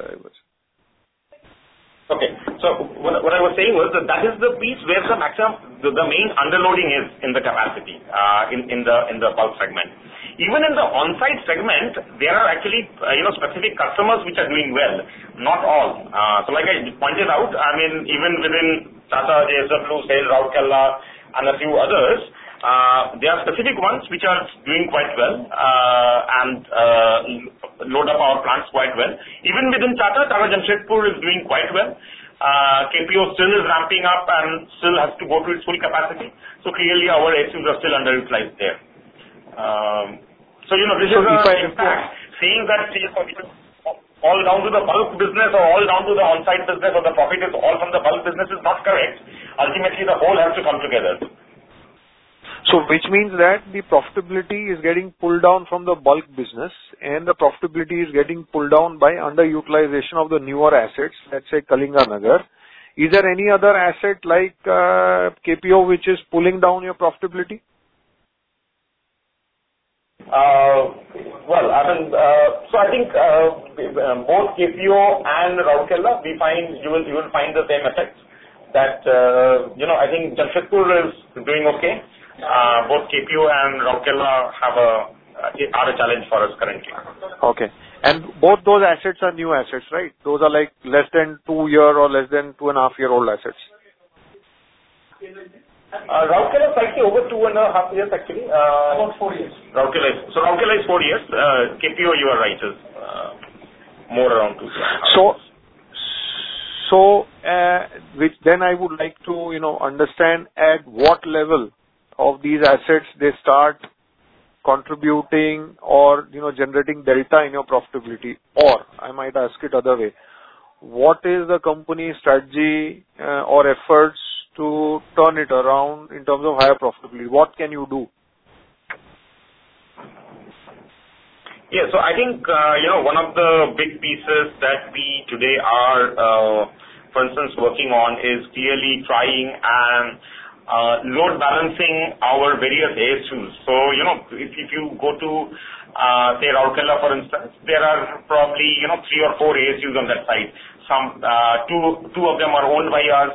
Okay. So what, what I was saying was that that is the piece where the maximum, the, the main underloading is in the capacity uh, in in the in the bulk segment. Even in the on-site segment, there are actually, uh, you know, specific customers which are doing well, not all. Uh, so like I pointed out, I mean, even within Tata, J S W, SAIL, Rourkela, and a few others, uh, there are specific ones which are doing quite well uh, and uh, load up our plants quite well. Even within Tata, Tata Jamshedpur is doing quite well. Uh, K P O still is ramping up and still has to go to its full capacity. So clearly our A S Us are still underutilized there. Um, So, you know, this so is a impact. Saying that you know, all down to the bulk business or all down to the on-site business or the profit is all from the bulk business is not correct. Ultimately, the whole has to come together. So, which means that the profitability is getting pulled down from the bulk business and the profitability is getting pulled down by underutilization of the newer assets, let's say Kalinganagar. Is there any other asset like uh, K P O which is pulling down your profitability? Uh, well, I mean, uh, so I think uh, both K P O and Rourkela, we find you will you will find the same effect. That uh, you know, I think Jamshedpur is doing okay. Uh, both K P O and Rourkela have a uh, are a challenge for us currently. Okay. And both those assets are new assets, right? Those are like less than two year or less than two and a half year old assets. Uh, Rourkela is slightly over two and a half years actually. Uh, About four years. Rourkela is, so Rourkela is four years. Uh, K P O, you are right, is uh, more around two. So, so uh, which then I would like to, you know, understand at what level of these assets they start contributing or, you know, generating delta in your profitability. Or I might ask it other way. What is the company's strategy uh, or efforts to turn it around in terms of higher profitability? What can you do? Yeah, so I think, uh, you know, one of the big pieces that we today are, uh, for instance, working on is clearly trying and uh, load balancing our various A S Us. So, you know, if, if you go to, uh, say, Rourkela, for instance, there are probably, you know, three or four A S Us on that side. Some, uh, two, two of them are owned by us.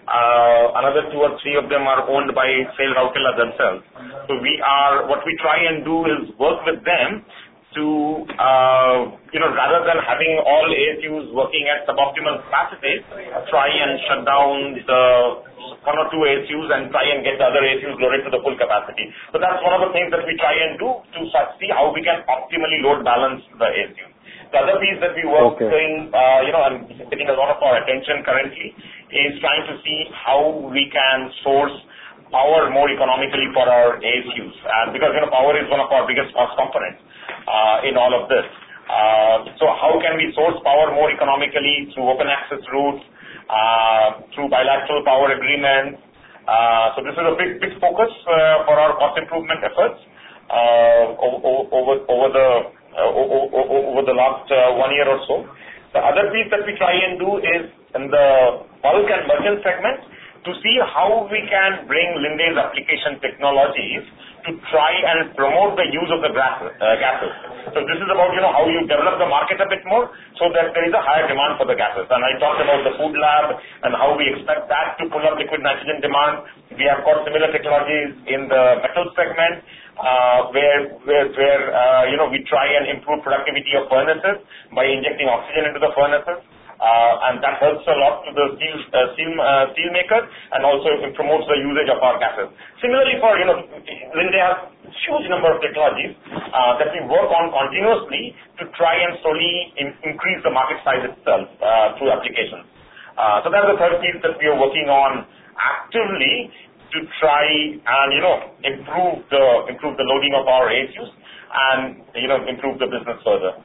Uh, another two or three of them are owned by, say, Rourkela themselves. So we are, what we try and do is work with them to, uh, you know, rather than having all A S Us working at suboptimal capacity, try and shut down the one or two A S Us and try and get the other A S Us loaded to the full capacity. So that's one of the things that we try and do to see how we can optimally load balance the A S Us. The other piece that we work Okay. in, uh, you know, and getting a lot of our attention currently is trying to see how we can source power more economically for our A S Us. And because, you know, power is one of our biggest cost components uh, in all of this. Uh, so how can we source power more economically through open access routes, uh, through bilateral power agreements? Uh, so this is a big, big focus uh, for our cost improvement efforts uh, over, over, over the uh, over the last uh, one year or so. The other piece that we try and do is in the bulk and merchant segment to see how we can bring Linde's application technologies to try and promote the use of the gas, uh, gases. So this is about, you know, how you develop the market a bit more so that there is a higher demand for the gases. And I talked about the food lab and how we expect that to pull up liquid nitrogen demand. We have got similar technologies in the metal segment, uh, where, where, where uh, you know, we try and improve productivity of furnaces by injecting oxygen into the furnaces. Uh, and that helps a lot to the steel, uh, steel, uh, steel maker and also it promotes the usage of our gases. Similarly for, you know, Linde has a huge number of technologies uh, that we work on continuously to try and slowly in, increase the market size itself uh, through applications. Uh, so that's the third piece that we are working on actively to try and, you know, improve the, improve the loading of our A S Us and, you know, improve the business further.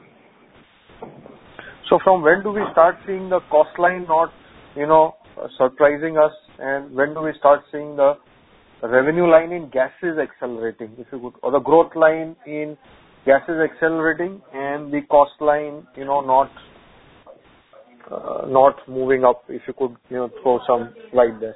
So from when do we start seeing the cost line not, you know, surprising us, and when do we start seeing the revenue line in gases accelerating, if you could, or the growth line in gases accelerating and the cost line, you know, not uh, not moving up, if you could, you know, throw some light there.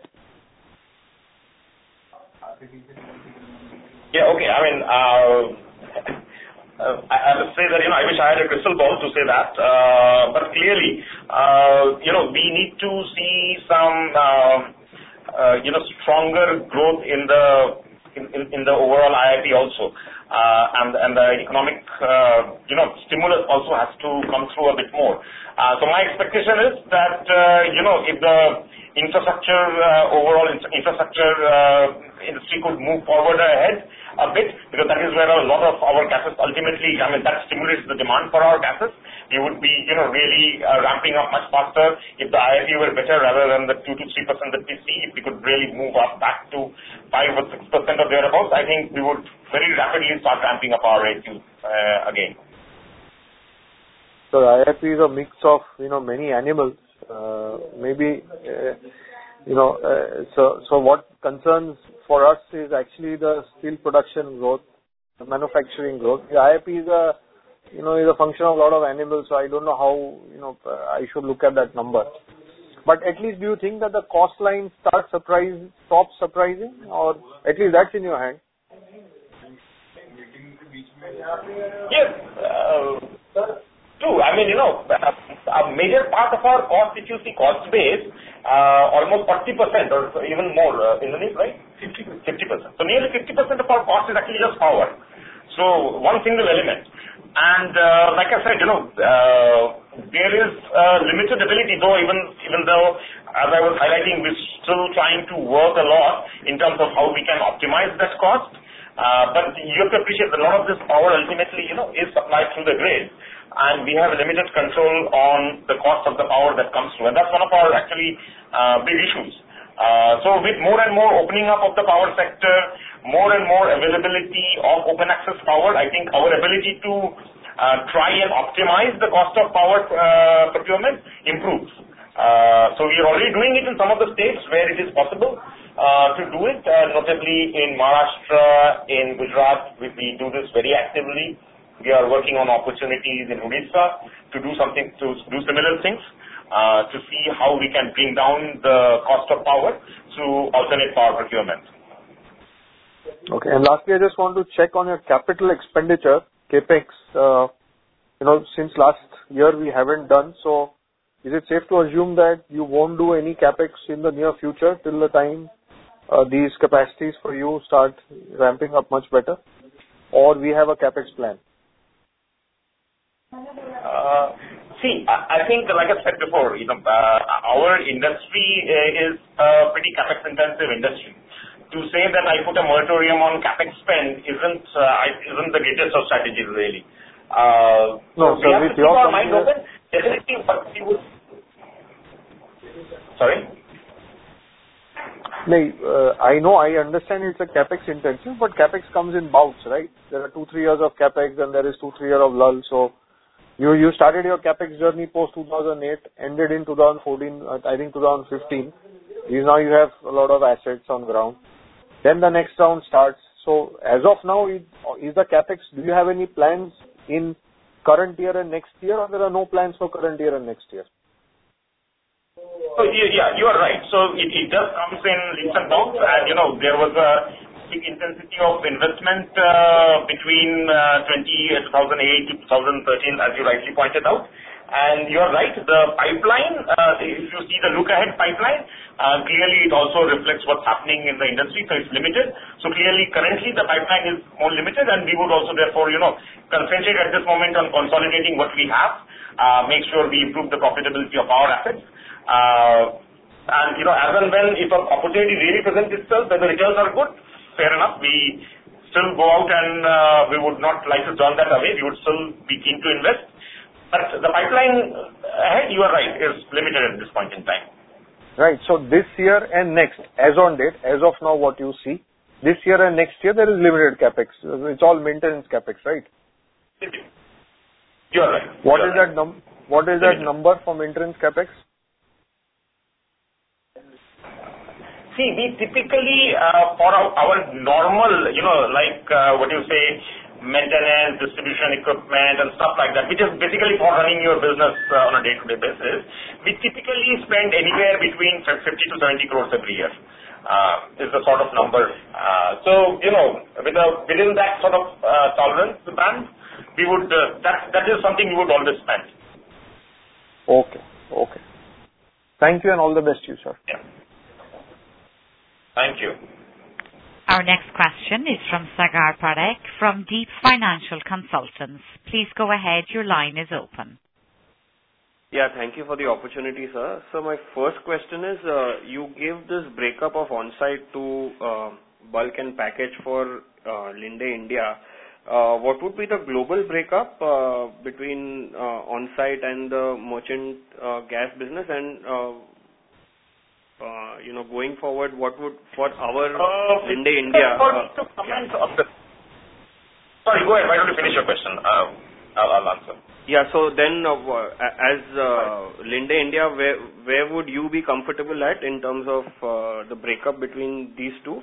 Yeah, okay. I mean, uh, Uh, I, I would say that, you know, I wish I had a crystal ball to say that, uh, but clearly, uh, you know, we need to see some, uh, uh, you know, stronger growth in the in, in, in the overall I I P also, uh, and and the economic, uh, you know, stimulus also has to come through a bit more. Uh, so my expectation is that, uh, you know, if the infrastructure, uh, overall infrastructure uh, industry could move forward ahead a bit, because that is where a lot of our gases ultimately, I mean, that stimulates the demand for our gases. We would be, you know, really uh, ramping up much faster if the I I P were better rather than the two to three percent that we see. If we could really move up back to five or six percent or thereabouts, I think we would very rapidly start ramping up our A S Us uh, again. So the I I P is a mix of, you know, many animals. Uh, maybe, uh, you know, uh, so so what concerns for us is actually the steel production growth, the manufacturing growth. The I I P is a, you know, is a function of a lot of animals, so I don't know how, you know, uh, I should look at that number. But at least do you think that the cost line starts surprise, stops surprising, or at least that's in your hand? Yes, uh, true. I mean, you know, a major part of our cost, if you see cost base, uh, almost forty percent or even more, uh, in the need, right? fifty percent. So nearly fifty percent of our cost is actually just power. So one single element. And uh, like I said, you know, uh, there is uh, limited ability, though even even though, as I was highlighting, we're still trying to work a lot in terms of how we can optimize that cost. Uh, but you have to appreciate that a lot of this power ultimately, you know, is supplied through the grid, and we have limited control on the cost of the power that comes through, and that's one of our actually uh, big issues. Uh, so with more and more opening up of the power sector, more and more availability of open access power, I think our ability to uh, try and optimize the cost of power uh, procurement improves. Uh, so we are already doing it in some of the states where it is possible uh, to do it, uh, notably in Maharashtra, in Gujarat, we, we do this very actively. We are working on opportunities in Odisha to do something, to do similar things. Uh, to see how we can bring down the cost of power through alternate power procurement. Okay. And lastly, I just want to check on your capital expenditure, CapEx. Uh, you know, since last year we haven't done, so is it safe to assume that you won't do any CapEx in the near future till the time uh, these capacities for you start ramping up much better? Or we have a CapEx plan? Uh, See, I think, like I said before, you know, uh, our industry is a pretty capex-intensive industry. To say that I put a moratorium on capex spend isn't uh, isn't the greatest of strategies, really. Uh, no, so so we have with to keep your our mind open. Definitely, what we would. Sorry. No, uh, I know, I understand it's a capex intensive, but capex comes in bouts, right? There are two, three years of capex, and there is two, three years of lull. So. You you started your capex journey post two thousand eight, ended in two thousand fourteen, uh, I think two thousand fifteen. Now you have a lot of assets on ground. Then the next round starts. So as of now, is, is the capex, do you have any plans in current year and next year, or there are no plans for current year and next year? So yeah, you are right. So it, it does comes in leaps and bounds, and you know there was a big intensity of investment uh, between uh, two thousand eight to two thousand thirteen, as you rightly pointed out. And you're right, the pipeline, uh, if you see the look-ahead pipeline, uh, clearly it also reflects what's happening in the industry, so it's limited. So clearly, currently the pipeline is more limited, and we would also therefore, you know, concentrate at this moment on consolidating what we have, uh, make sure we improve the profitability of our assets. Uh, and, you know, as and when, if an opportunity really presents itself, when the returns are good, fair enough, we still go out and uh, we would not like to turn that away. We would still be keen to invest. But the pipeline ahead, you are right, is limited at this point in time. Right. So this year and next, as on date, as of now what you see, this year and next year there is limited capex. It's all maintenance capex, right? You are right. What you is are that num? What is that number for maintenance capex? See, we typically, uh, for our, our normal, you know, like uh, what you say, maintenance, distribution equipment and stuff like that, which is basically for running your business uh, on a day-to-day basis, we typically spend anywhere between fifty to seventy crores every year. Uh, is the sort of number. Uh, so, you know, with a, within that sort of uh, tolerance band, we would, uh, that, that is something we would always spend. Okay, okay. Thank you and all the best to you, sir. Yeah. Thank you. Our next question is from Sagar Parekh from Deep Financial Consultants. Please go ahead. Your line is open. Yeah, thank you for the opportunity, sir. So my first question is, uh, you gave this breakup of on-site to uh, bulk and package for uh, Linde India. Uh, what would be the global breakup uh, between uh, on-site and the merchant uh, gas business? And uh, Uh, you know, going forward, what would, for our uh, Linde India... For me to comment on the... Sorry, go ahead. Why don't you finish your question? Uh, I'll, I'll answer. Yeah, so then, uh, as uh, Linde India, where, where would you be comfortable at in terms of uh, the breakup between these two?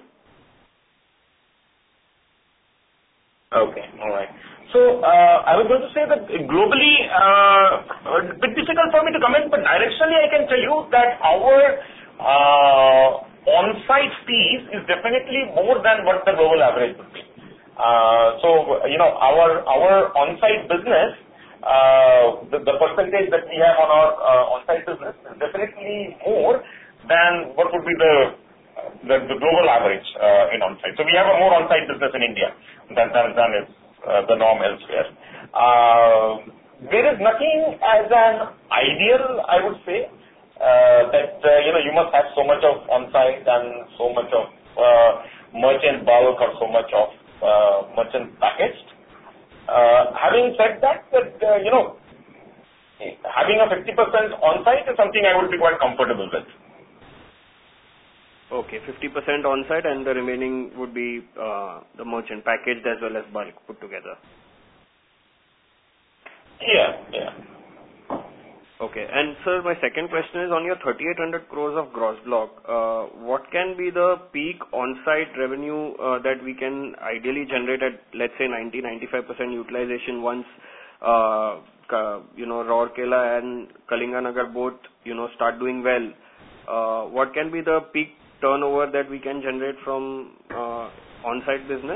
Okay, all right. So, uh, I was going to say that globally, uh, a bit difficult for me to comment, but directionally I can tell you that our uh, on-site piece is definitely more than what the global average would be. Uh, so, you know, our our on-site business, uh, the, the percentage that we have on our uh, on-site business is definitely more than what would be the the, the global average uh, in on-site. So we have a more on-site business in India than than, than is uh, the norm elsewhere. Uh, there is nothing as an ideal, I would say, uh, that uh, you know you must have so much of on-site and so much of uh, merchant bulk or so much of uh, merchant packaged. Uh, having said that, that uh, you know, having a fifty percent on-site is something I would be quite comfortable with. Okay, fifty percent on-site and the remaining would be uh, the merchant packaged as well as bulk put together. Yeah, yeah. Okay. And sir, my second question is on your thirty-eight hundred crores of gross block. Uh, what can be the peak on-site revenue uh, that we can ideally generate at, let's say, ninety to ninety-five percent utilization once, uh, you know, Rourkela and Kalinganagar both, you know, start doing well? Uh, what can be the peak turnover that we can generate from uh, on-site business?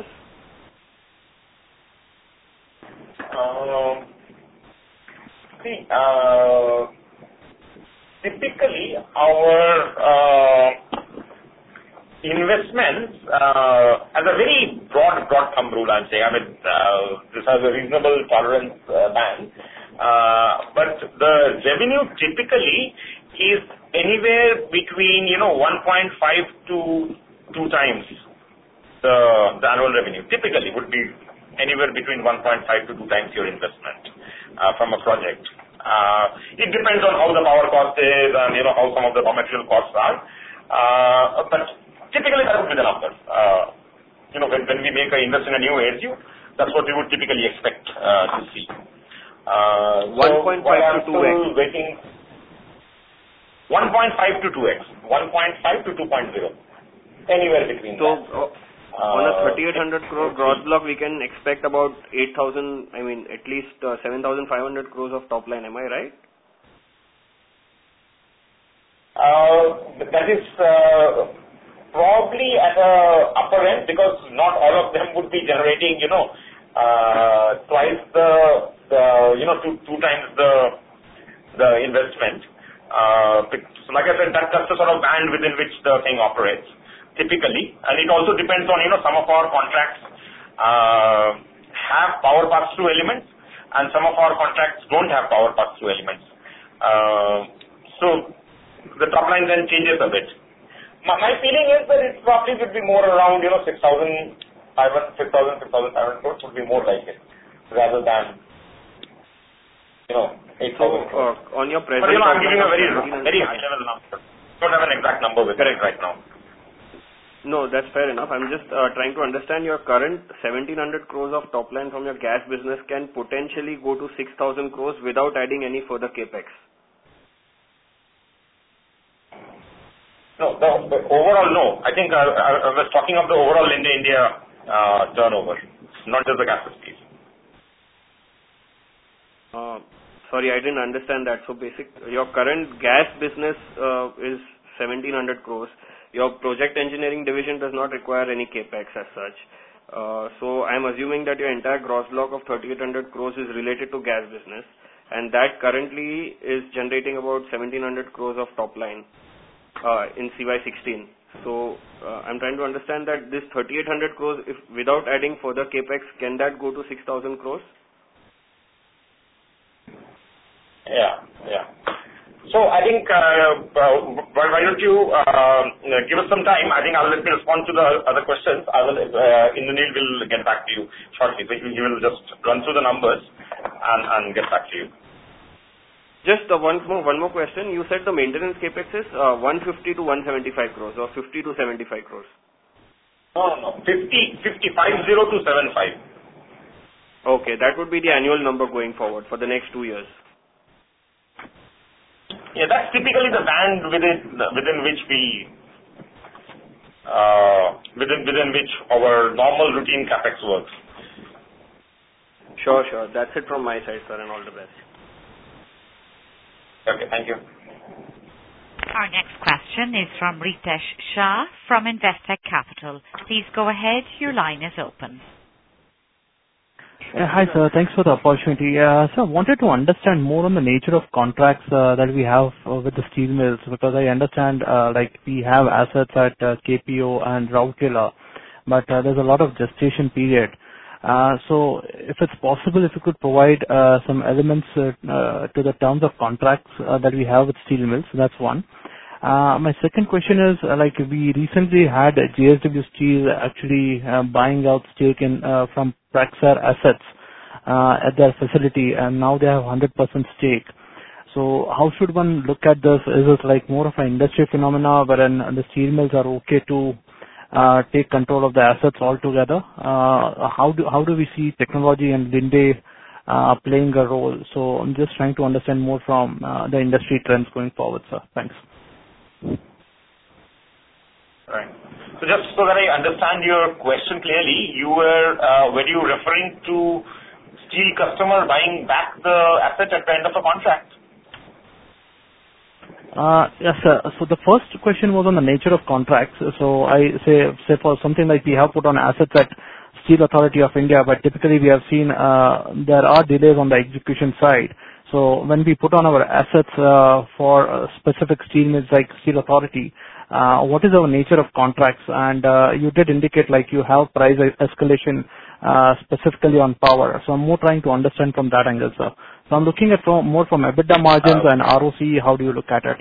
Um, see, uh, typically our uh, investments, uh, as a very broad, broad thumb rule, I'm saying, I mean, uh, this has a reasonable tolerance uh, band, uh, but the revenue typically is anywhere between, you know, one point five to two times the, the annual revenue. Typically would be anywhere between one point five to two times your investment uh, from a project. Uh, it depends on how the power cost is and, you know, how some of the raw material costs are. Uh, but typically that would be the number. Uh, you know, when, when we make a invest in a new A S U, that's what we would typically expect uh, to see. Uh, one point five to two x. Waiting one point five to two x. one point five to two point zero. Anywhere between so, that. So, uh, on a thirty-eight hundred crore gross block, we can expect about eight thousand, I mean, at least uh, seven thousand five hundred crores of top line. Am I right? Uh, that is uh, probably at the upper end, because not all of them would be generating, you know, uh, twice the, the, you know, two, two times the, the investment. Uh, so like I said, that, that's the sort of band within which the thing operates typically, and it also depends on, you know, some of our contracts uh, have power pass-through elements, and some of our contracts don't have power pass-through elements. Uh, so the top line then changes a bit. My, my feeling is that it probably would be more around, you know, six thousand five hundred, six thousand, six thousand five hundred crores would be more like it, rather than, you know, eight thousand crores. Uh, on your present, but, you know, I'm giving a very, very high level number. Don't have an exact number with it right now. No, that's fair enough. I'm just uh, trying to understand your current seventeen hundred crores of top line from your gas business can potentially go to six thousand crores without adding any further capex. No, the, the overall, no. I think I, I, I was talking of the overall Linde India uh, turnover, not just the gases piece. Uh, sorry, I didn't understand that. So basic, your current gas business uh, is seventeen hundred crores. Your project engineering division does not require any capex as such. Uh, so I'm assuming that your entire gross block of thirty-eight hundred crores is related to gas business, and that currently is generating about seventeen hundred crores of top line uh, in C Y sixteen. So uh, I'm trying to understand that this thirty-eight hundred crores, if without adding further capex, can that go to six thousand crores? Yeah, yeah. So I think, uh, uh, why don't you uh, give us some time? I think I'll let me respond to the other questions. I will, uh, Indranil will get back to you shortly. So he will just run through the numbers and, and get back to you. Just uh, one more one more question. You said the maintenance capex is uh, one fifty to one seventy-five crores or fifty to seventy-five crores. No, no, no. fifty, fifty-five zero to seventy-five. Okay, that would be the annual number going forward for the next two years. Yeah, that's typically the band within within which we uh, within within which our normal routine capex works. Sure, sure. That's it from my side, sir, and all the best. Okay, thank you. Our next question is from Ritesh Shah from Investec Capital. Please go ahead. Your line is open. Uh, Hi, sir. Thanks for the opportunity. Uh, Sir, I wanted to understand more on the nature of contracts uh, that we have uh, with the steel mills, because I understand uh, like we have assets at uh, K P O and Rourkela, but uh, there's a lot of gestation period. Uh, so if it's possible, if you could provide uh, some elements uh, uh, to the terms of contracts uh, that we have with steel mills, that's one. Uh, my second question is, uh, like we recently had J S W Steel actually uh, buying out stake in uh, from Praxair assets uh, at their facility, and now they have one hundred percent stake. So how should one look at this? Is it like more of an industry phenomena wherein the steel mills are okay to uh, take control of the assets altogether? Uh, how do how do we see technology and Linde uh, playing a role? So I'm just trying to understand more from uh, the industry trends going forward, sir. Thanks. Right. So just so that I understand your question clearly, you were uh, were you referring to steel customer buying back the asset at the end of a contract? Uh, yes, sir. So the first question was on the nature of contracts. So I say say for something like we have put on assets at Steel Authority of India, but typically we have seen uh, there are delays on the execution side. So when we put on our assets uh, for uh, specific steel mills like Steel Authority, uh, what is our nature of contracts? And uh, you did indicate like you have price escalation uh, specifically on power. So I'm more trying to understand from that angle, sir. So I'm looking at from, more from EBITDA margins uh, and R O C E. How do you look at it?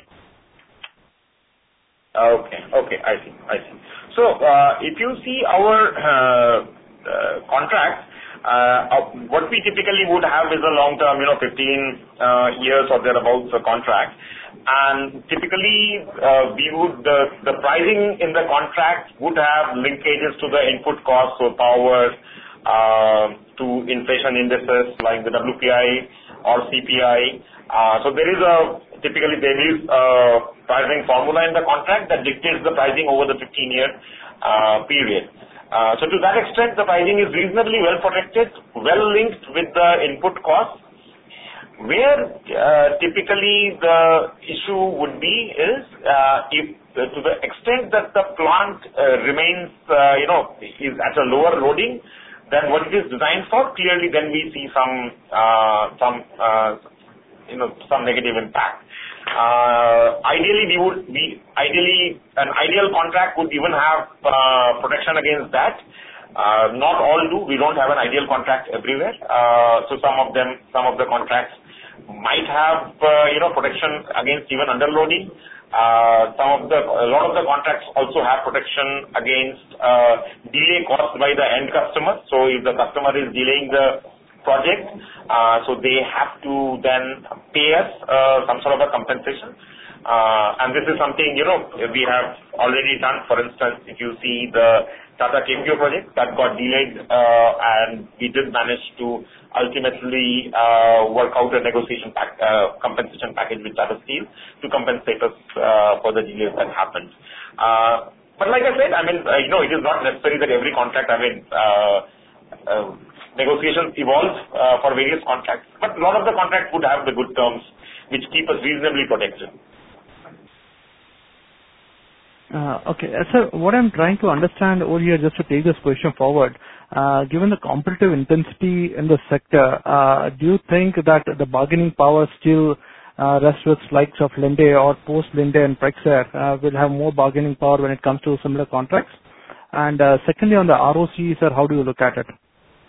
Okay, okay, I see, I see. So uh, if you see our uh, uh, contracts, Uh, what we typically would have is a long-term, you know, fifteen uh, years or thereabouts a contract, and typically uh, we would the, the pricing in the contract would have linkages to the input costs, so power, uh, to inflation indices like the W P I or C P I. Uh, so there is a typically there is a pricing formula in the contract that dictates the pricing over the fifteen year uh, period. Uh, so to that extent, the pricing is reasonably well protected, well linked with the input costs. Where uh, typically the issue would be is uh, if uh, to the extent that the plant uh, remains, uh, you know, is at a lower loading than what it is designed for, clearly then we see some, uh, some, uh, you know, some negative impact. Uh, ideally, we would be ideally an ideal contract would even have uh, protection against that. Uh, not all do. We don't have an ideal contract everywhere. Uh, so some of them, some of the contracts might have uh, you know protection against even underloading. Uh, some of the a lot of the contracts also have protection against uh, delay caused by the end customer. So if the customer is delaying the project, uh, so they have to then pay us uh, some sort of a compensation. Uh, and this is something, you know, we have already done. For instance, if you see the Tata K P O project that got delayed, uh, and we did manage to ultimately uh, work out a negotiation pack, uh, compensation package with Tata Steel to compensate us uh, for the delays that happened. Uh, but like I said, I mean, uh, you know, it is not necessary that every contract, I mean, uh, uh, negotiations evolve uh, for various contracts, but a lot of the contracts would have the good terms which keep us reasonably protected. Uh, okay, uh, sir, what I'm trying to understand over here, just to take this question forward, uh, given the competitive intensity in the sector, uh, do you think that the bargaining power still uh, rests with likes of Linde or post-Linde and Praxair uh, will have more bargaining power when it comes to similar contracts? And uh, secondly, on the R O C E, sir, how do you look at it?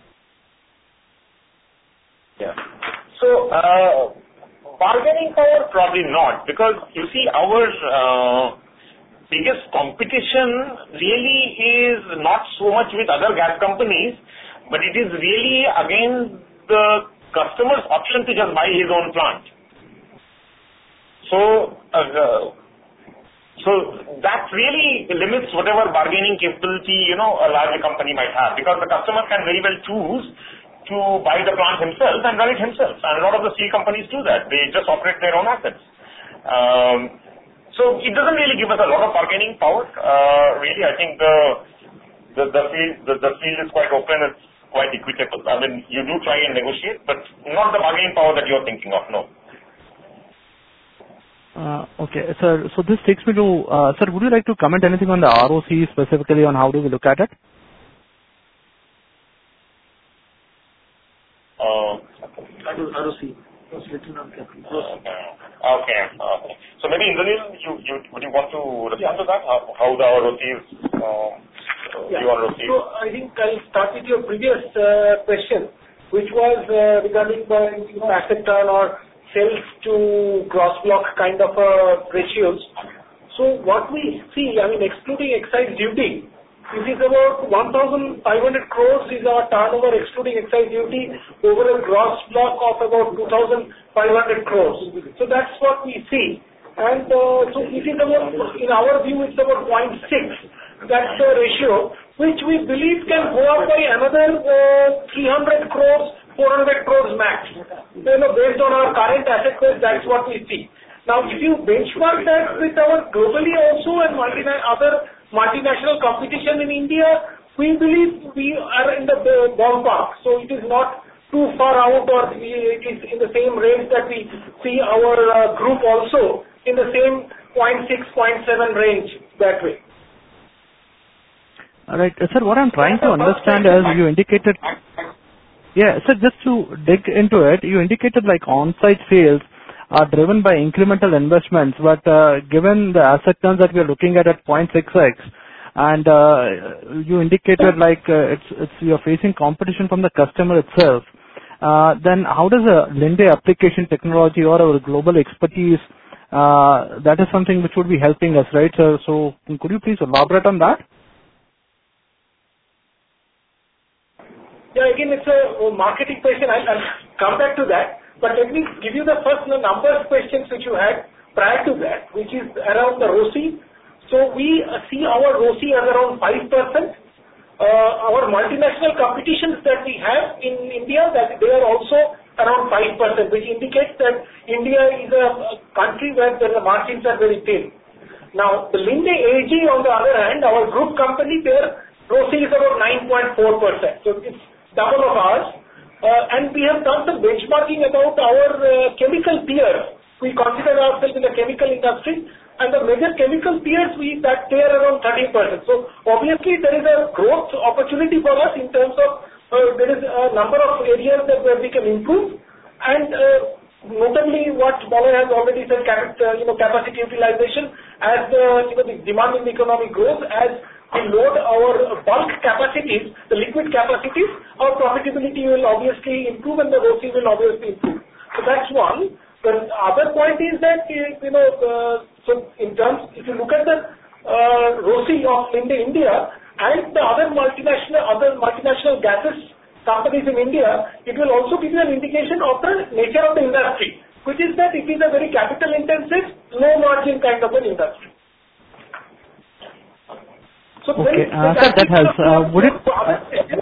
Yeah. So, uh, bargaining power, probably not, because you see our uh, biggest competition really is not so much with other gas companies, but it is really against the customer's option to just buy his own plant. So, uh, so that really limits whatever bargaining capability, you know, a large company might have, because the customer can very well choose to buy the plant himself and run it himself. And a lot of the steel companies do that. They just operate their own assets. Um, so it doesn't really give us a lot of bargaining power. Uh, really, I think the the the field the, the field is quite open. It's quite equitable. I mean, you do try and negotiate, but not the bargaining power that you're thinking of. No. Uh, okay, sir. So this takes me to uh, sir. Would you like to comment anything on the R O C E specifically on how do we look at it? Uh, R O C E. Return on capital. Okay. Okay. Okay. So maybe Indranil, you, you would you want to respond yeah. to that? How, how the R O C E is uh, So, yeah. you want to proceed? So I think I'll start with your previous uh, question, which was uh, regarding the you know, asset turn or sales to gross block kind of uh, ratios. So what we see, I mean, excluding excise duty, it is about one thousand five hundred crores is our turnover excluding excise duty over a gross block of about two thousand five hundred crores. So that's what we see. And uh, so it is about, in our view, it's about zero point six. That's the ratio, which we believe can go up by another uh, three hundred crores, four hundred crores max. You know, based on our current asset base, that's what we see. Now, if you benchmark that with our globally also and multina- other multinational competition in India, we believe we are in the ballpark. So it is not too far out, or it is in the same range that we see our uh, group also in the same zero point six, zero point seven range that way. All right. Sir, what I'm trying to understand is you indicated, yeah, sir, just to dig into it, you indicated like on-site sales are driven by incremental investments, but uh, given the asset turns that we are looking at at zero point six x, and uh, you indicated like uh, it's it's you're facing competition from the customer itself, uh, then how does a Linde application technology or our global expertise, uh, that is something which would be helping us, right, sir? So could you please elaborate on that? Yeah, again, it's a marketing question. I'll, I'll come back to that. But let me give you the first numbers questions which you had prior to that, which is around the R O C E. So we see our R O C E as around five percent. Uh, our multinational competitions that we have in India, that they are also around five percent, which indicates that India is a country where the margins are very thin. Now, the Linde A G, on the other hand, our group company, their R O C E is about nine point four percent. So it's double of ours. Uh, and we have done some benchmarking about our uh, chemical peers. We consider ourselves in the chemical industry, and the major chemical peers, we that they are around thirty percent. So obviously there is a growth opportunity for us in terms of uh, there is a number of areas that where we can improve, and uh, notably what Malay has already said, cap, uh, you know, capacity utilization as the, you know, the demand in the economy grows, as we load our bulk capacities, the liquid capacities, our profitability will obviously improve and the R O C E will obviously improve. So that's one. The other point is that, you know, uh, so in terms, if you look at the uh, R O C E of Linde India and the other multinational, other multinational gases companies in India, it will also give you an indication of the nature of the industry, which is that it is a very capital intensive, low margin kind of an industry. So okay, uh, sir, that helps. Uh, would it? Uh,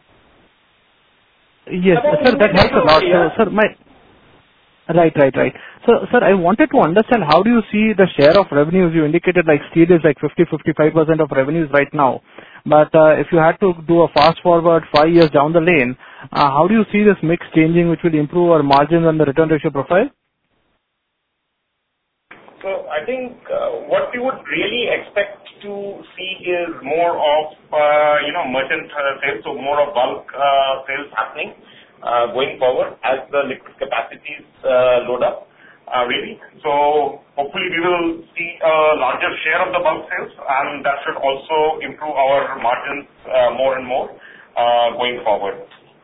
yes, sir, that helps a lot. Uh, sir, my right, right, right. So, sir, I wanted to understand how do you see the share of revenues? You indicated like steel is like fifty to fifty-five percent of revenues right now. But uh, if you had to do a fast forward five years down the lane, uh, how do you see this mix changing, which will improve our margins and the return ratio profile? So I think uh, what we would really expect to see is more of, uh, you know, merchant uh, sales, so more of bulk uh, sales happening uh, going forward as the liquid capacities uh, load up, uh, really. So hopefully we will see a larger share of the bulk sales, and that should also improve our margins uh, more and more uh, going forward.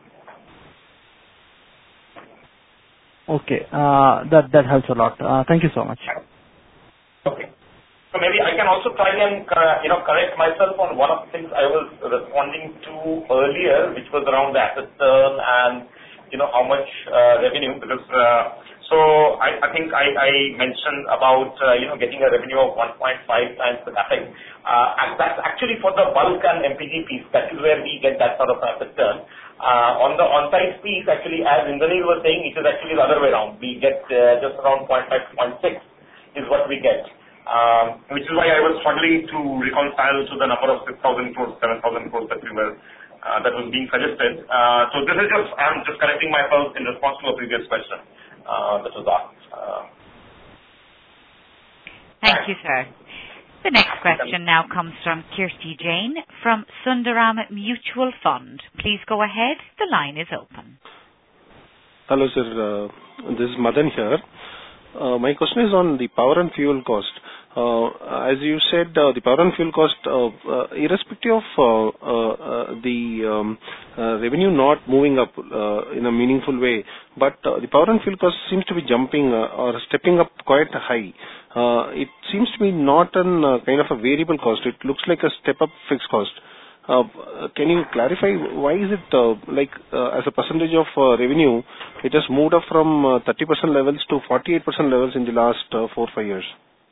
Okay, uh, that that helps a lot. Uh, thank you so much. Okay. So maybe I can also try and uh, you know correct myself on one of the things I was responding to earlier, which was around the asset turn and you know how much uh, revenue. Because uh, so I, I think I, I mentioned about uh, you know getting a revenue of one point five times the capex. Uh, and that's actually for the bulk and M P G piece. That is where we get that sort of asset turn. Uh, on the on-site piece, actually, as Indranil was saying, it is actually the other way around. We get uh, just around zero point five to zero point six. Is what we get, um, which is why I was struggling to reconcile to the number of six thousand crores, seven thousand crores that we were, uh, that was being suggested. Uh, so this is just, I'm just correcting myself in response to a previous question uh, that was asked. Uh, Thank you, sir. The next question now comes from Kirti Jain from Sundaram Mutual Fund. Please go ahead. The line is open. Hello, sir. Uh, this is Madan here. Uh, my question is on the power and fuel cost. Uh, As you said, uh, the power and fuel cost, uh, uh, irrespective of uh, uh, uh, the um, uh, revenue not moving up uh, in a meaningful way, but uh, the power and fuel cost seems to be jumping uh, or stepping up quite high. Uh, It seems to be not an uh, kind of a variable cost. It looks like a step-up fixed cost. Uh, Can you clarify why is it uh, like uh, as a percentage of uh, revenue, it has moved up from uh, thirty percent levels to forty-eight percent levels in the last uh, four, five years?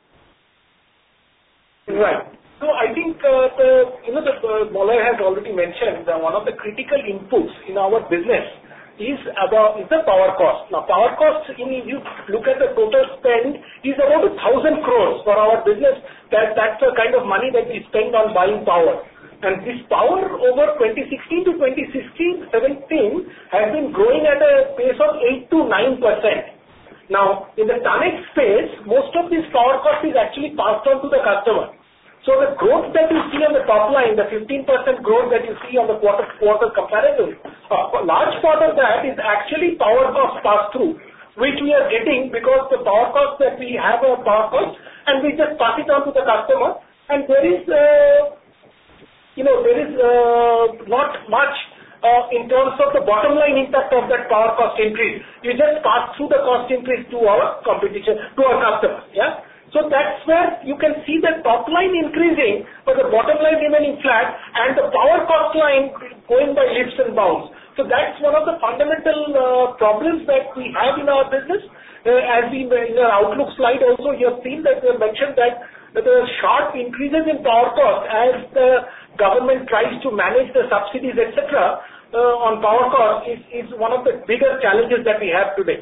Right. So I think uh, the you know the uh, Molay has already mentioned that one of the critical inputs in our business is about is the power cost. Now power cost, in if you look at the total spend, is about a thousand crores for our business. That that's the kind of money that we spend on buying power. And this power over twenty sixteen to twenty seventeen has been growing at a pace of eight to nine percent. Now, in the tonnage space, most of this power cost is actually passed on to the customer. So the growth that you see on the top line, the fifteen percent growth that you see on the quarter-to-quarter comparison, a large part of that is actually power cost pass-through, which we are getting because the power cost that we have a power cost, and we just pass it on to the customer, and there is, uh, you know, there is uh, not much Uh, in terms of the bottom line impact of that power cost increase. You just pass through the cost increase to our competition, to our customers, yeah? So that's where you can see the top line increasing, but the bottom line remaining flat, and the power cost line going by leaps and bounds. So that's one of the fundamental uh, problems that we have in our business. Uh, as we, in our outlook slide also, you have seen that we have mentioned that the sharp increases in power cost as the government tries to manage the subsidies, et cetera, uh, on power cost is, is one of the bigger challenges that we have today.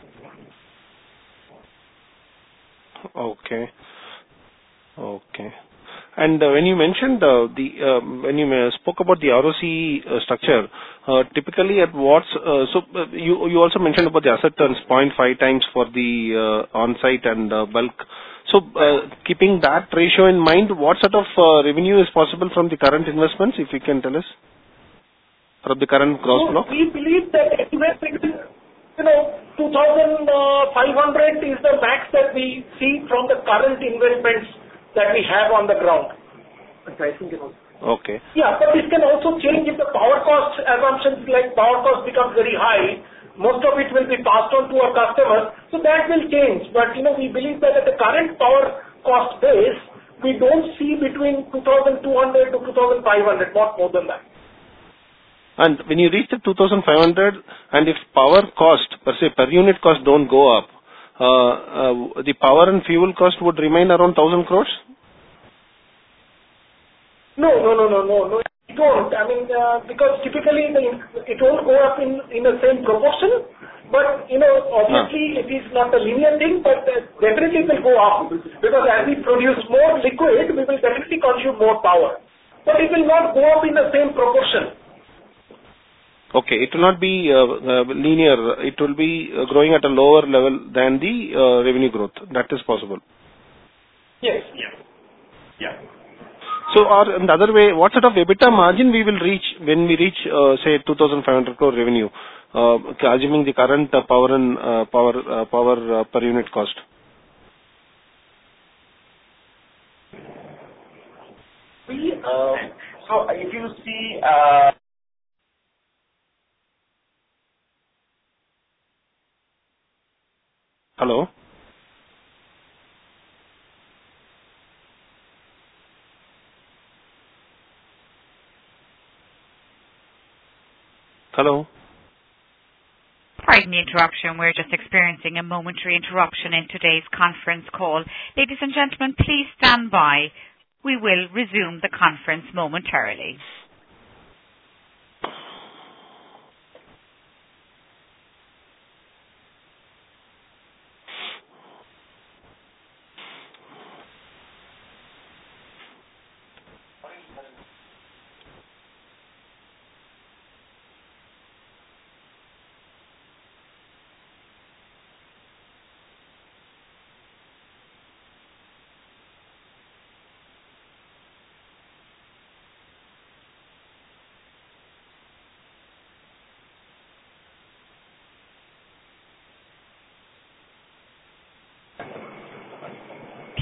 Okay. Okay. And uh, when you mentioned uh, the uh, when you uh, spoke about the R O C uh, structure, uh, typically at what uh, so uh, you you also mentioned about the asset turns zero point five times for the uh, on-site and uh, bulk. So uh, keeping that ratio in mind, what sort of uh, revenue is possible from the current investments, if you can tell us, from the current gross So block? we believe that anywhere between, you know, two thousand five hundred is the max that we see from the current investments that we have on the ground. Pricing can also. Okay. Yeah, but this can also change if the power cost assumptions like power cost becomes very high. Most of it will be passed on to our customers, so that will change. But, you know, we believe that at the current power cost base, we don't see between two thousand two hundred to two thousand five hundred, not more than that. And when you reach the two thousand five hundred, and if power cost, per se, per unit cost don't go up, uh, uh, the power and fuel cost would remain around one thousand crores? No, no, no, no, no, no. It won't. I mean, uh, because typically the, it won't go up in, in the same proportion. But, you know, obviously it is not a linear thing, but uh, definitely it will go up. Because as we produce more liquid, we will definitely consume more power. But it will not go up in the same proportion. Okay, it will not be uh, uh, linear. It will be uh, growing at a lower level than the uh, revenue growth. That is possible. Yes. Yeah. Yeah. So, or in the other way, what sort of EBITDA margin we will reach when we reach, uh, say, two thousand five hundred crore revenue, uh, assuming the current uh, power and uh, power uh, power uh, per unit cost? We uh, so if you see. Uh, Hello. Hello. Pardon the interruption. We're just experiencing a momentary interruption in today's conference call. Ladies and gentlemen, please stand by. We will resume the conference momentarily.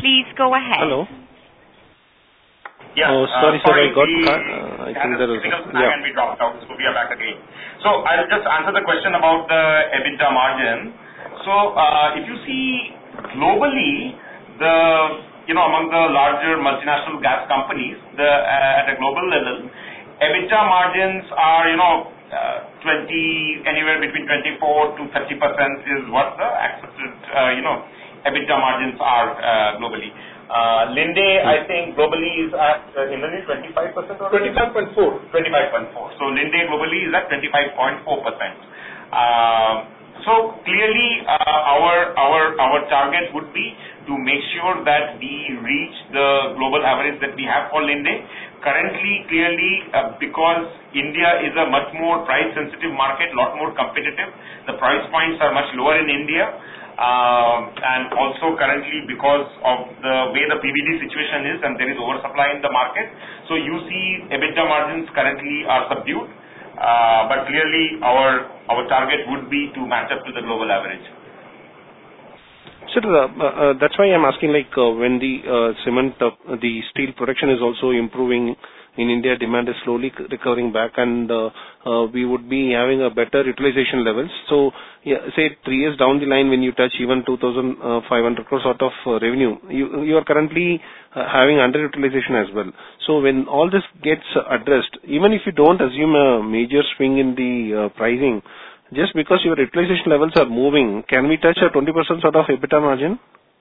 Please go ahead. Hello. Yeah. Oh, sorry, uh, sir, I got, we uh, I had think a there was, technical snag yeah. and we dropped out, so we are back again. So I'll just answer the question about the EBITDA margin. So uh, if you see globally, the you know among the larger multinational gas companies, the uh, at a global level, EBITDA margins are you know uh, twenty anywhere between twenty-four to thirty percent is what the accepted uh, you know EBITDA margins are uh, globally. Uh, Linde, I think globally is at uh, in the twenty-five percent or twenty-five point four. twenty-five point four. So Linde globally is at twenty-five point four percent. Uh, so clearly, uh, our our our target would be to make sure that we reach the global average that we have for Linde. Currently, clearly, uh, because India is a much more price-sensitive market, lot more competitive, the price points are much lower in India. Uh, and also currently because of the way the P V D situation is and there is oversupply in the market. So you see EBITDA margins currently are subdued, uh, but clearly our our target would be to match up to the global average. Sir, uh, uh, that's why I'm asking, like, uh, when the uh, cement, uh, the steel production is also improving in India, demand is slowly c- recovering back, and uh, uh, we would be having a better utilization levels. So, yeah, say three years down the line, when you touch even two thousand five hundred crores sort of uh, revenue, you you are currently uh, having underutilization as well. So, when all this gets addressed, even if you don't assume a major swing in the uh, pricing, just because your utilization levels are moving, can we touch a twenty percent sort of EBITDA margin?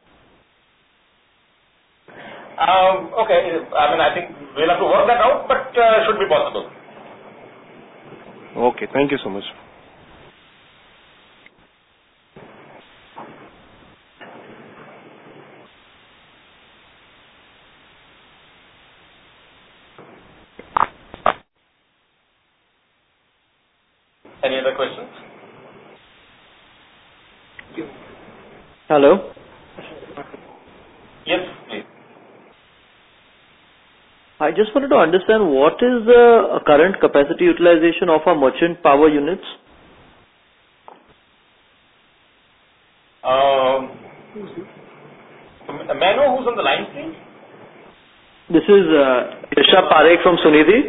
Um, okay, I mean I think we'll have to work that out, but uh, should be possible. Okay, thank you so much. Any other questions? Hello. Yes, please. I just wanted to understand what is the current capacity utilization of our merchant power units? Um, may I know who's on the line, please? This is uh, Rishabh Parekh from Sunidhi.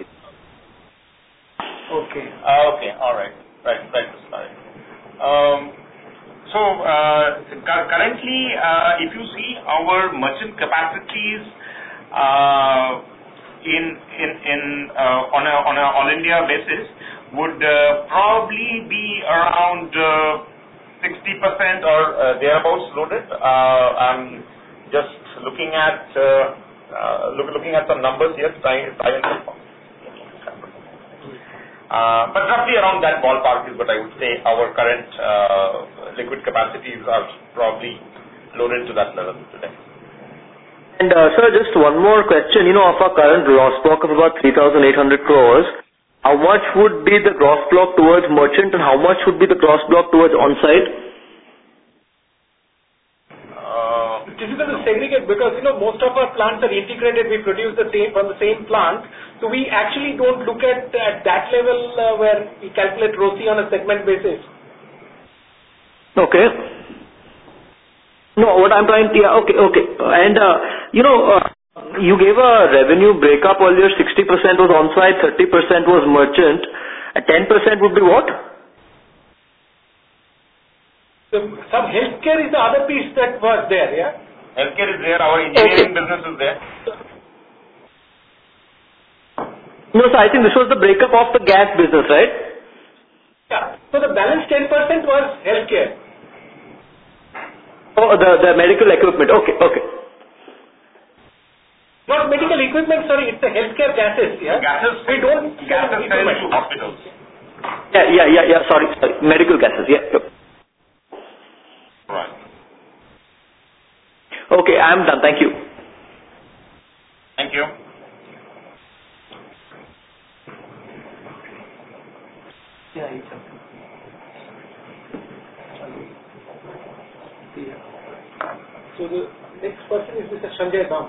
Okay. Uh, okay. All right. Right. Right. Sorry. Um, so uh, cu- currently, uh, if you see our merchant capacities uh, in in in uh, on a on a all India basis would uh, probably be around uh, sixty percent or uh, thereabouts loaded. Uh, I'm just looking at uh, uh, look, looking at some numbers here. Try, try and Uh, but roughly around that ballpark is what I would say our current uh, liquid capacities are probably loaded to that level today. And uh, sir, just one more question. You know, of our current gross block of about three thousand eight hundred crores, how much would be the gross block towards merchant and how much would be the gross block towards on-site? Uh, It's difficult to segregate because, you know, most of our plants are integrated. We produce the same from the same plant. So we actually don't look at at that level uh, where we calculate R O C E on a segment basis. Okay. No, what I'm trying to, yeah, okay, okay. And, uh, you know, uh, you gave a revenue breakup earlier, sixty percent was on-site, thirty percent was merchant, and ten percent would be what? So some healthcare is the other piece that was there, yeah? Healthcare is there, our engineering Okay. business is there. No, sir, I think this was the breakup of the gas business, right? Yeah. So the balance ten percent was healthcare. Oh, the, the medical equipment. Okay, okay. Not medical equipment, sorry, it's the healthcare gases, yeah? Gases, We don't sell gases sell equipment. to hospitals. Yeah, yeah, yeah, yeah, sorry, sorry. Medical gases, yeah. Yep. Right. Okay, I'm done. Thank you. Thank you. Yeah, it's okay. So the next person is Mister Sanjay Dham.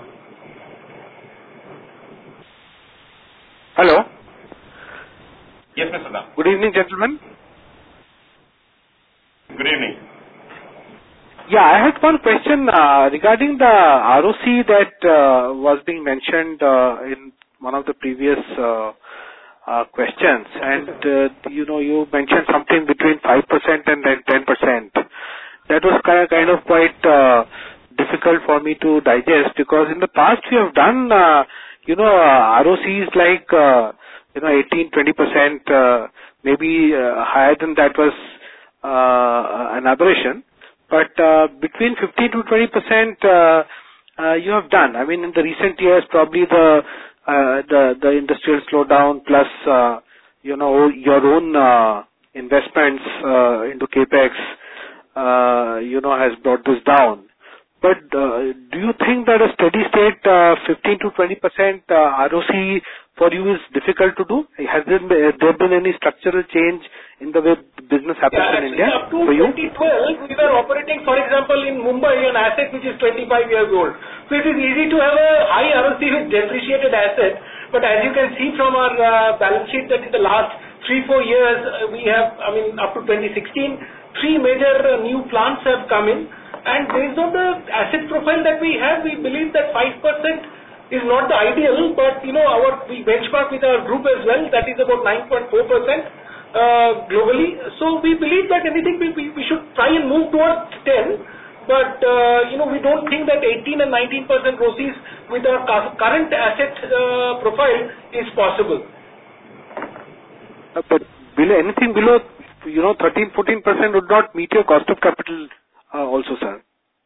Hello. Yes, Mister Dham. Good evening, gentlemen. Good evening. Yeah, I had one question uh, regarding the R O C that uh, was being mentioned uh, in one of the previous uh, uh, questions. And, uh, you know, you mentioned something between five percent and then ten percent. That was kind of, kind of quite uh, difficult for me to digest, because in the past we have done, uh, you know, uh, R O Cs like, uh, you know, eighteen, twenty percent, uh, maybe uh, higher than that was uh, an aberration. But uh, between fifteen to twenty percent uh, uh, you have done. I mean, in the recent years, probably the uh, the, the industrial slowdown plus, uh, you know, your own uh, investments uh, into CAPEX, uh, you know, has brought this down. But uh, do you think that a steady state uh, fifteen to twenty percent uh, R O C for you is difficult to do? Has there been, has there been any structural change in the way business happens yeah, in India up to for you? twenty twelve, we were operating, for example, in Mumbai, an asset which is twenty-five years old. So it is easy to have a high R O C with depreciated asset. But as you can see from our uh, balance sheet, that in the last three, four years, uh, we have, I mean, up to twenty sixteen, three major uh, new plants have come in. And based on the asset profile that we have, we believe that five percent is not the ideal, but, you know, our we benchmark with our group as well, that is about nine point four percent uh, globally. So we believe that anything we, we, we should try and move towards ten, but, uh, you know, we don't think that eighteen and nineteen percent R O Cs with our current asset uh, profile is possible. Uh, but below, anything below, you know, thirteen, fourteen percent would not meet your cost of capital uh, also, sir.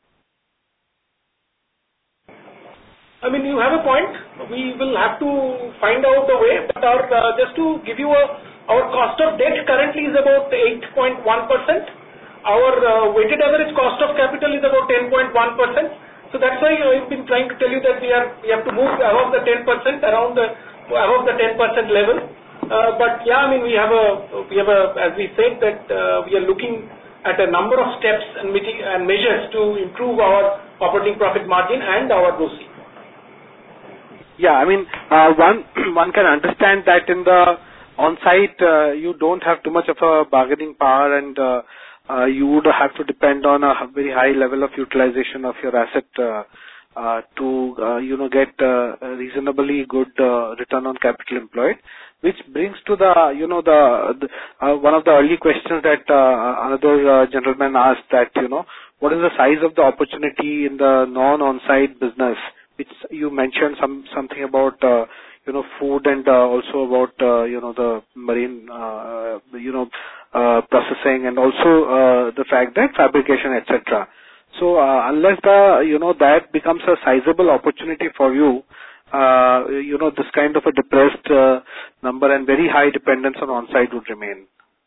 I mean, you have a point. We will have to find out the way. But our, uh, just to give you a, our cost of debt currently is about eight point one percent. Our uh, weighted average cost of capital is about ten point one percent. So that's why I've been trying to tell you that we are we have to move above the ten percent, around the above the ten percent level. Uh, but yeah, I mean, we have a we have a as we said that uh, we are looking at a number of steps and, and measures to improve our operating profit margin and our R O C. Yeah, I mean, uh, one one can understand that in the on-site uh, you don't have too much of a bargaining power, and uh, uh, you would have to depend on a very high level of utilization of your asset uh, uh, to uh, you know get uh, a reasonably good uh, return on capital employed. Which brings to the you know the, the uh, one of the early questions that uh, another uh, gentleman asked, that you know what is the size of the opportunity in the non-on-site business? Which you mentioned some something about uh, you know food, and uh, also about uh, you know the marine uh, you know uh, processing, and also uh, the fact that fabrication, et cetera. So uh, unless the you know that becomes a sizable opportunity for you, uh, you know this kind of a depressed uh, number and very high dependence on on-site would remain.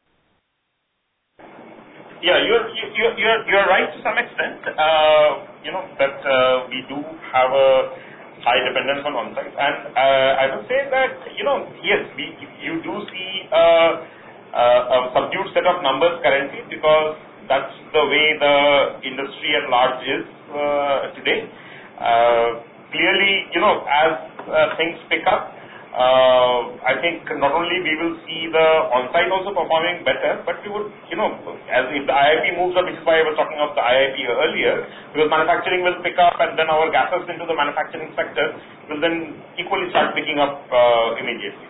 Yeah, you're you're you're you're right to some extent. Uh, you know that uh, we do have a high dependence on on-site, and uh, I would say that you know yes, we you do see a, a, a subdued set of numbers currently, because that's the way the industry at large is uh, today. Uh, clearly, you know, as uh, things pick up, Uh, I think not only we will see the on-site also performing better, but we would, you know, as if the I I P moves up, which is why I was talking of the I I P earlier, because manufacturing will pick up, and then our gases into the manufacturing sector will then equally start picking up uh, immediately.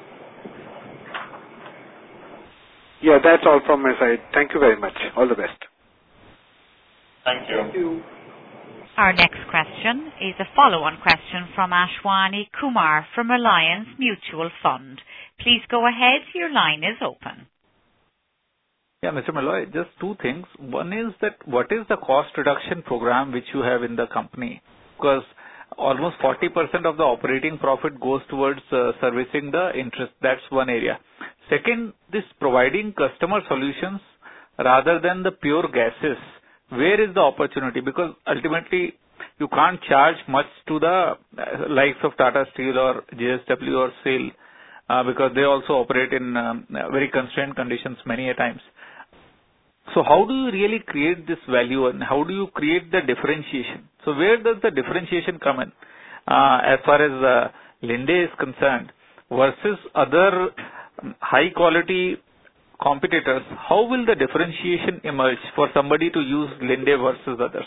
Yeah, that's all from my side. Thank you very much. All the best. Thank you. Thank you. Our next question is a follow-on question from Ashwani Kumar from Reliance Mutual Fund. Please go ahead. Your line is open. Yeah, Mister Malloy, just two things. One is that what is the cost reduction program which you have in the company? Because almost forty percent of the operating profit goes towards uh, servicing the interest. That's one area. Second, this providing customer solutions rather than the pure gases. Where is the opportunity? Because ultimately, you can't charge much to the uh, likes of Tata Steel or J S W or SAIL uh, because they also operate in um, very constrained conditions many a times. So how do you really create this value, and how do you create the differentiation? So where does the differentiation come in uh, as far as uh, Linde is concerned versus other high quality competitors, how will the differentiation emerge for somebody to use Linde versus others?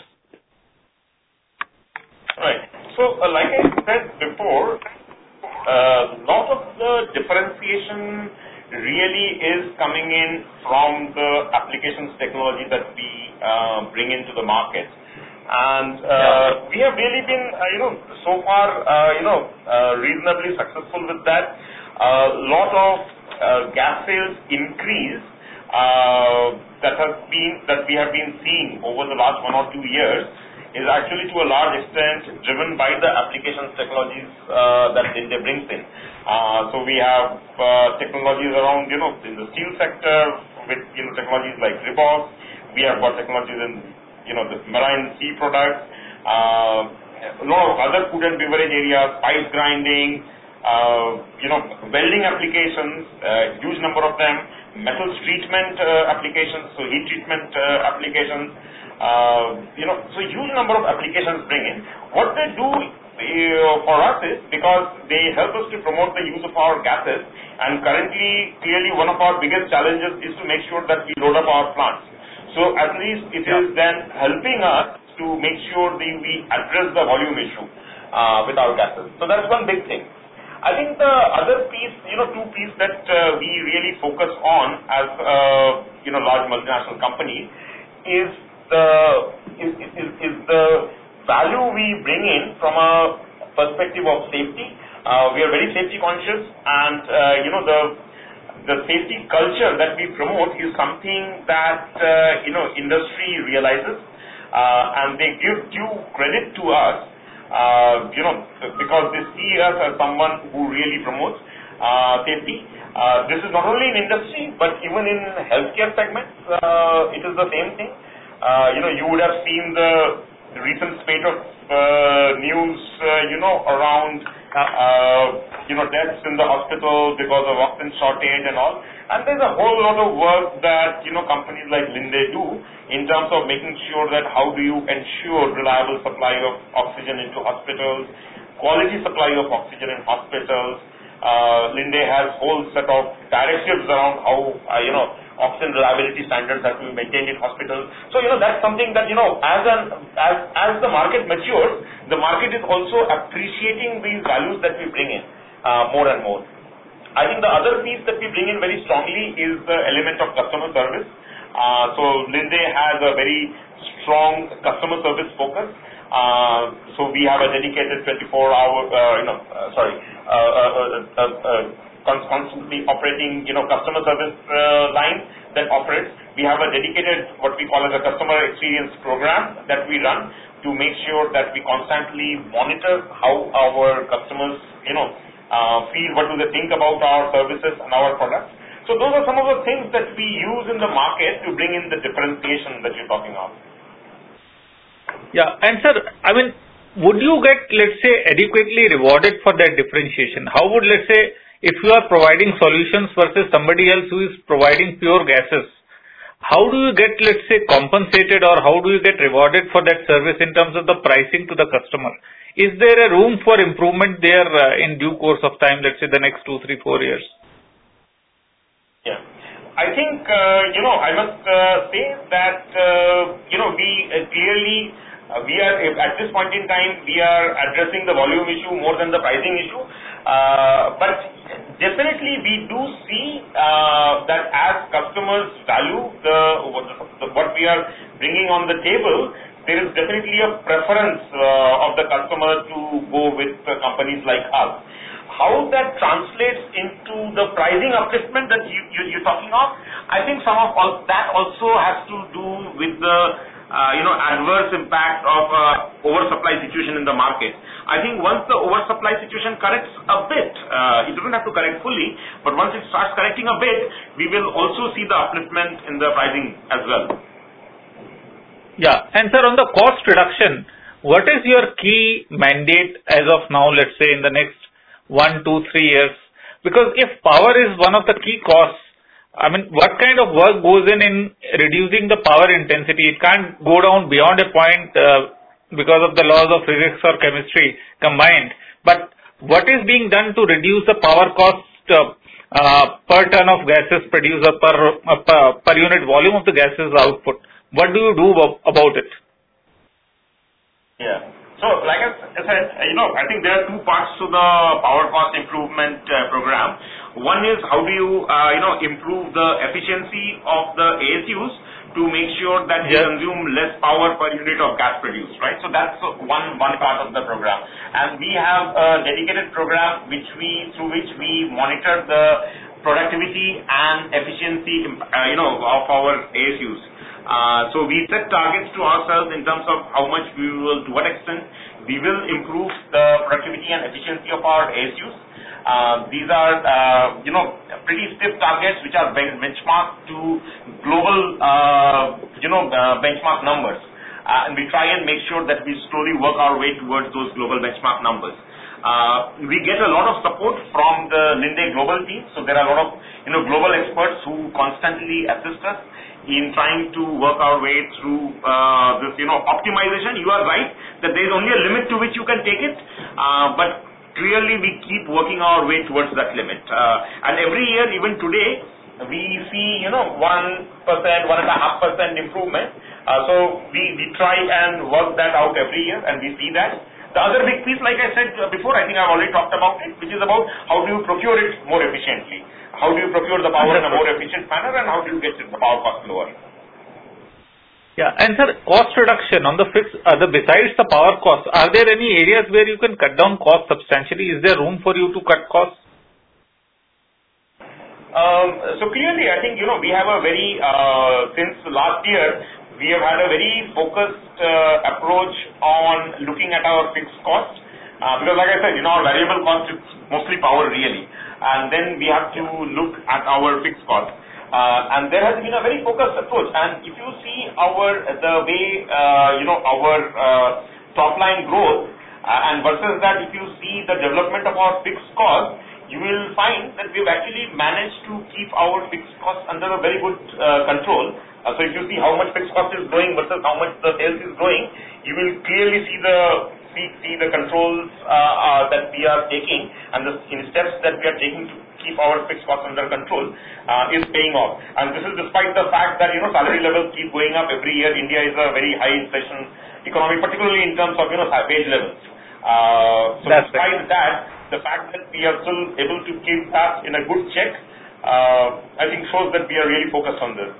Right. So, uh, like I said before, a uh, lot of the differentiation really is coming in from the applications technology that we uh, bring into the market. And uh, yeah. we have really been, uh, you know, so far, uh, you know, uh, reasonably successful with that. A uh, lot of uh, gas sales increase uh, that has been that we have been seeing over the last one or two years is actually to a large extent driven by the applications technologies uh, that Linde brings in. Uh, so we have uh, technologies around, you know, in the steel sector with, you know, technologies like Ribox. We have got technologies in, you know, the marine sea products, uh, a lot of other food and beverage areas, pipe grinding, uh, you know, welding applications, uh, huge number of them, metals treatment uh, applications, so heat treatment uh, applications, uh, you know, so huge number of applications bring in. What they do uh, for us is, because they help us to promote the use of our gases, and currently, clearly one of our biggest challenges is to make sure that we load up our plants. So at least it yeah. is then helping us to make sure that we address the volume issue uh, with our gases. So that's one big thing. I think the other piece, you know, two piece that uh, we really focus on as uh, you know, large multinational companies is the is, is, is the value we bring in from a perspective of safety. Uh, we are very safety conscious, and uh, you know the the safety culture that we promote is something that, uh, you know, industry realizes, uh, and they give due credit to us, uh, you know, because they see us as someone who really promotes uh, safety. Uh, this is not only in industry, but even in healthcare segments, uh, it is the same thing. Uh, you know, you would have seen the recent spate of uh, news, uh, you know, around Uh, you know, deaths in the hospital because of oxygen shortage and all. And there's a whole lot of work that, you know, companies like Linde do in terms of making sure that how do you ensure reliable supply of oxygen into hospitals, quality supply of oxygen in hospitals. Uh, Linde has a whole set of directives around how, uh, you know, oxygen reliability standards have to be maintained in hospitals. So, you know, that's something that, you know, as an as as the market matures, the market is also appreciating these values that we bring in uh, more and more. I think the other piece that we bring in very strongly is the element of customer service. Uh, so Linde has a very strong customer service focus. Uh, so we have a dedicated twenty-four hour, uh, you know, uh, sorry, uh, uh, uh, uh, uh, constantly operating, you know, customer service uh, line that operates. We have a dedicated, what we call as a customer experience program that we run to make sure that we constantly monitor how our customers, you know, uh, feel, what do they think about our services and our products. So those are some of the things that we use in the market to bring in the differentiation that you're talking of. Yeah, and sir, I mean, would you get, let's say, adequately rewarded for that differentiation? How would, let's say, if you are providing solutions versus somebody else who is providing pure gases, how do you get, let's say, compensated, or how do you get rewarded for that service in terms of the pricing to the customer? Is there a room for improvement there uh, in due course of time, let's say the next two, three, four years? Yeah. I think, uh, you know, I must uh, say that, uh, you know, we uh, clearly, uh, we are, at this point in time, we are addressing the volume issue more than the pricing issue. Uh, but definitely we do see uh, that as customers value the, the what we are bringing on the table, there is definitely a preference uh, of the customer to go with uh, companies like us. How that translates into the pricing upliftment that you, you, you're talking of, I think some of all, that also has to do with the uh, you know, adverse impact of uh, oversupply situation in the market. I think once the oversupply situation corrects a bit, uh, it doesn't have to correct fully, but once it starts correcting a bit, we will also see the upliftment in the pricing as well. Yeah, and sir, on the cost reduction, what is your key mandate as of now, let's say in the next one, two, three years? Because if power is one of the key costs, I mean, what kind of work goes in in reducing the power intensity? It can't go down beyond a point uh, because of the laws of physics or chemistry combined. But what is being done to reduce the power cost uh, uh, per ton of gases produced or per, uh, per, per unit volume of the gases output. What do you do about it? Yeah. So, like I said, you know, I think there are two parts to the power cost improvement uh, program. One is how do you, uh, you know, improve the efficiency of the A S Us to make sure that yes. we consume less power per unit of gas produced, right? So that's one one part of the program. And we have a dedicated program which we through which we monitor the productivity and efficiency, uh, you know, of our A S Us. Uh, so we set targets to ourselves in terms of how much we will, to what extent we will improve the productivity and efficiency of our A S Us. Uh, these are, uh, you know, pretty stiff targets which are ben- benchmarked to global, uh, you know, uh, benchmark numbers. Uh, and we try and make sure that we slowly work our way towards those global benchmark numbers. Uh, we get a lot of support from the Linde Global team. So there are a lot of, you know, global experts who constantly assist us in trying to work our way through uh, this, you know, optimization. You are right that there is only a limit to which you can take it, uh, but clearly we keep working our way towards that limit. Uh, and every year, even today, we see, you know, one percent, one and a half percent improvement. Uh, so we, we try and work that out every year, and we see that. The other big piece, like I said before, I think I've already talked about it, which is about how do you procure it more efficiently. How do you procure the power in a more efficient manner, and how do you get the power cost lower? Yeah, and sir, cost reduction on the fixed, uh, the, besides the power cost, are there any areas where you can cut down costs substantially? Is there room for you to cut costs? Um, so clearly, I think, you know, we have a very, uh, since last year, we have had a very focused uh, approach on looking at our fixed cost. Uh, because like I said, you know, our variable cost is mostly power really. And then we have to look at our fixed cost. Uh, and there has been a very focused approach. And if you see our, the way, uh, you know, our uh, top line growth, uh, and versus that, if you see the development of our fixed cost, you will find that we've actually managed to keep our fixed costs under a very good uh, control. Uh, so if you see how much fixed cost is growing versus how much the sales is growing, you will clearly see the see, see the controls uh, uh, that we are taking and the in steps that we are taking to keep our fixed costs under control uh, is paying off. And this is despite the fact that, you know, salary levels keep going up every year. India is a very high inflation economy, particularly in terms of, you know, wage levels. Uh, so That's despite right. that, the fact that we are still able to keep that in a good check, uh, I think shows that we are really focused on this.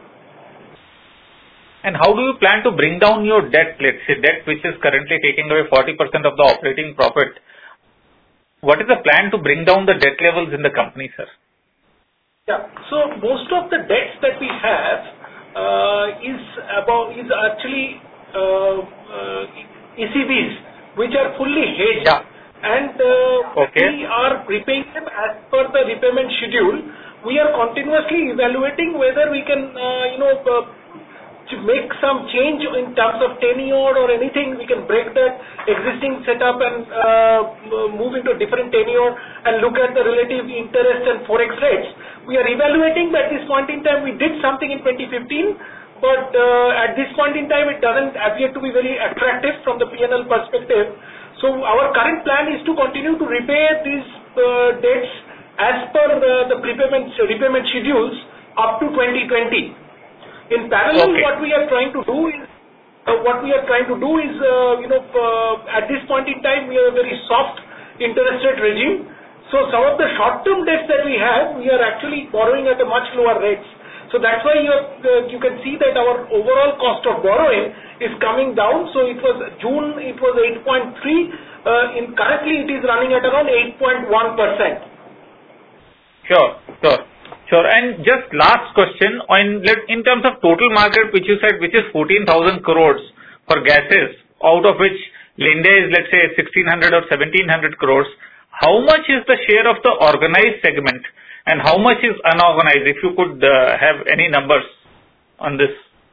And how do you plan to bring down your debt, let's say debt which is currently taking away forty percent of the operating profit? What is the plan to bring down the debt levels in the company, sir? Yeah, so most of the debts that we have uh, is about is actually uh, uh, E C Bs, which are fully hedged. Yeah. And uh, okay. we are repaying them as per the repayment schedule. We are continuously evaluating whether we can, uh, you know, uh, to make some change in terms of tenure or anything. We can break that existing setup and uh, move into different tenure and look at the relative interest and forex rates. We are evaluating, but at this point in time, we did something in twenty fifteen, but uh, at this point in time, it doesn't appear to be very attractive from the P and L perspective. So our current plan is to continue to repay these uh, debts as per the, the prepayment, repayment schedules up to twenty twenty. In parallel, okay. what we are trying to do is, uh, what we are trying to do is, uh, you know, uh, at this point in time, we have a very soft interest rate regime. So some of the short-term debts that we have, we are actually borrowing at a much lower rates. So that's why you, have, uh, you can see that our overall cost of borrowing is coming down. So it was June, it was eight point three. Uh, in currently, it is running at around eight point one percent. Sure, sure. Sure. And just last question, on in terms of total market, which you said, which is fourteen thousand crores for gases, out of which Linde is, let's say, sixteen hundred or seventeen hundred crores, how much is the share of the organized segment and how much is unorganized? If you could uh, have any numbers on this.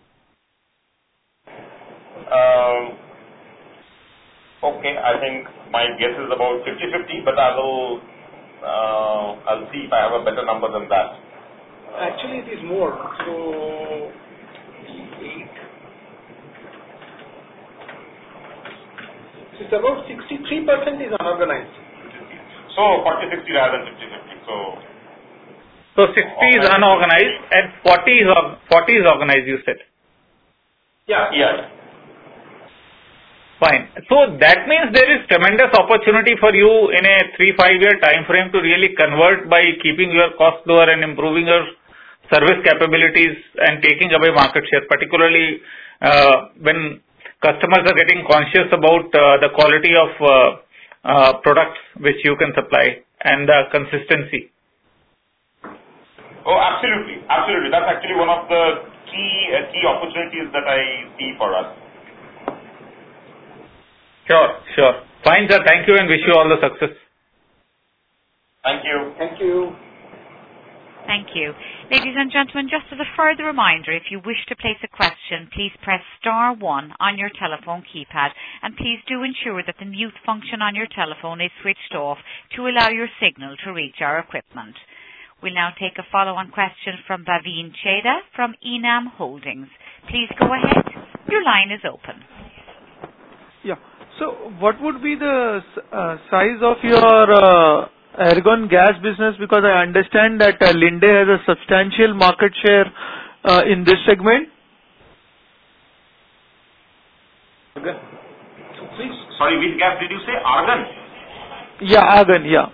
Um, okay, I think my guess is about fifty fifty, but I will Uh, I'll see if I have a better number than that. Actually, it is more. So, eight. It's about sixty-three percent is unorganized. So, forty sixty rather than fifty fifty. So, So sixty is unorganized and forty is, forty is organized, you said. Yeah. Yeah. Fine. So that means there is tremendous opportunity for you in a three, five year time frame to really convert by keeping your cost lower and improving your service capabilities and taking away market share, particularly uh, when customers are getting conscious about uh, the quality of uh, uh, products which you can supply and the consistency. Oh, absolutely. Absolutely. That's actually one of the key uh, key opportunities that I see for us. Sure, sure. Fine, sir. Thank you and wish you all the success. Thank you. Thank you. Thank you. Ladies and gentlemen, just as a further reminder, if you wish to place a question, please press star one on your telephone keypad, and please do ensure that the mute function on your telephone is switched off to allow your signal to reach our equipment. We'll now take a follow-on question from Bhavin Cheda from Enam Holdings. Please go ahead. Your line is open. Yeah. So what would be the uh, size of your uh, argon gas business? Because I understand that uh, Linde has a substantial market share uh, in this segment. Okay. Please. Sorry, which gas did you say? Argon? Yeah, argon, yeah.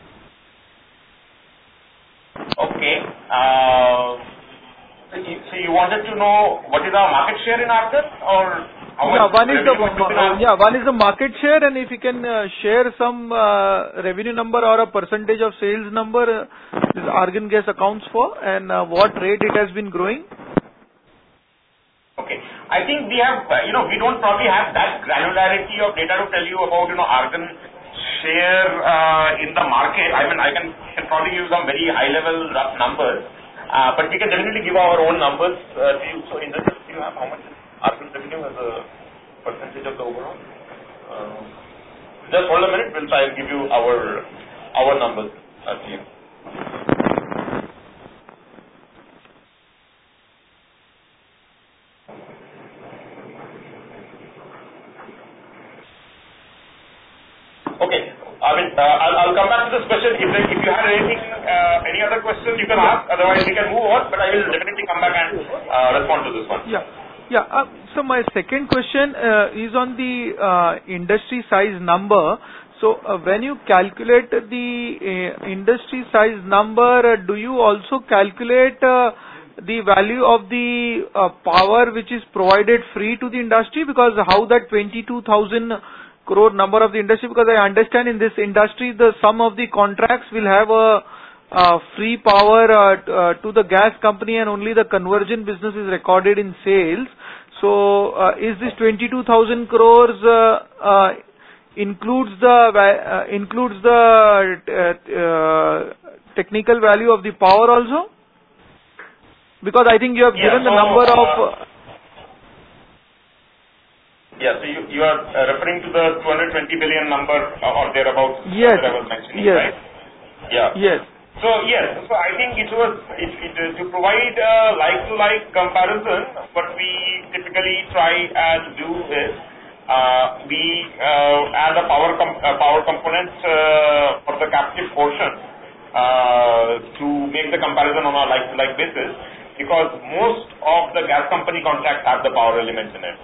Okay. Uh, so, you, so you wanted to know what is our market share in argon, or how yeah, much one is the uh, yeah one is the market share, and if you can uh, share some uh, revenue number or a percentage of sales number uh, this argon gas accounts for, and uh, what rate it has been growing. Okay. I think we have, uh, you know, we don't probably have that granularity of data to tell you about, you know, argon share uh, in the market. I mean, I can, can probably give some very high-level rough numbers, uh, but we can definitely give our own numbers uh, to you. So, in this, do you have how much argon revenue as a percentage of the overall? Uh, just hold a minute. We'll try and give you our our numbers uh, to you. Okay. I mean, uh, I'll, I'll come back to this question. If, there, if you have anything, uh, any other questions you can ask. Otherwise, we can move on. But I will definitely come back and uh, respond to this one. Yeah. Yeah. Uh, so my second question uh, is on the uh, industry size number. So uh, when you calculate the uh, industry size number, uh, do you also calculate uh, the value of the uh, power which is provided free to the industry? Because how that twenty-two thousand crore number of the industry, because I understand in this industry the sum of the contracts will have a uh, free power uh, t- uh, to the gas company, and only the conversion business is recorded in sales. So uh, is this twenty-two thousand crores uh, uh, includes the uh, includes the uh, uh, technical value of the power also? Because I think you have Yeah, given the so, number uh, of uh, Yeah, so you, you are uh, referring to the two hundred twenty billion number uh, or thereabouts yes, that I was mentioning, yes, right? Yeah. yes. So yes, so I think it was it, it, uh, to provide a like-to-like comparison. What we typically try and do is uh, we uh, add a power com- uh, power component uh, for the captive portion uh, to make the comparison on a like-to-like basis, because most of the gas company contracts have the power element in it.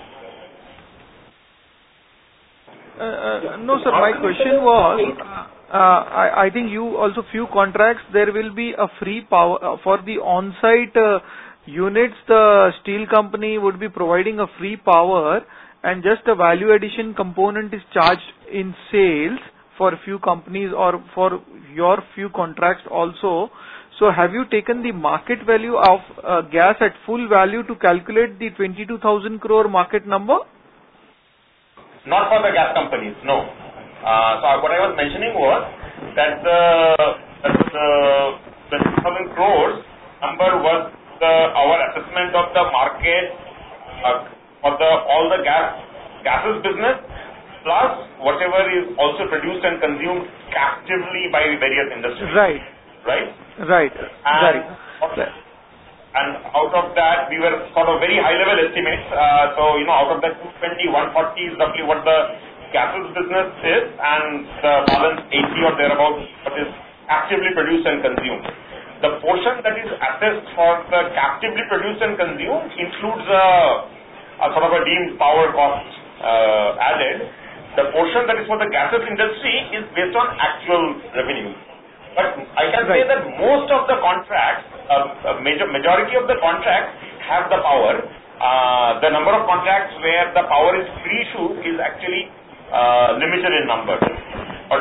Uh, uh, no, sir. My question was, uh, I, I think you also few contracts there will be a free power uh, for the on-site uh, units. The steel company would be providing a free power, and just a value addition component is charged in sales for few companies or for your few contracts also. So, have you taken the market value of uh, gas at full value to calculate the twenty-two thousand crore market number? Not for the gas companies, no. Uh, so what I was mentioning was that the, that the twenty thousand crores number was the, our assessment of the market uh, for the all the gas gases business, plus whatever is also produced and consumed captively by various industries. Right. Right? Right. And right. And out of that, we were sort of very high-level estimates. Uh, so, you know, out of that two twenty, one forty is roughly what the gases business is, and the balance eighty or thereabouts what is actively produced and consumed. the portion that is assessed for the captively produced and consumed includes a, a sort of a deemed power cost uh, added. The portion that is for the gases industry is based on actual revenue. But I can say that most of the contracts, uh, major majority of the contracts have the power. Uh, the number of contracts where the power is free issue is actually uh, limited in number. But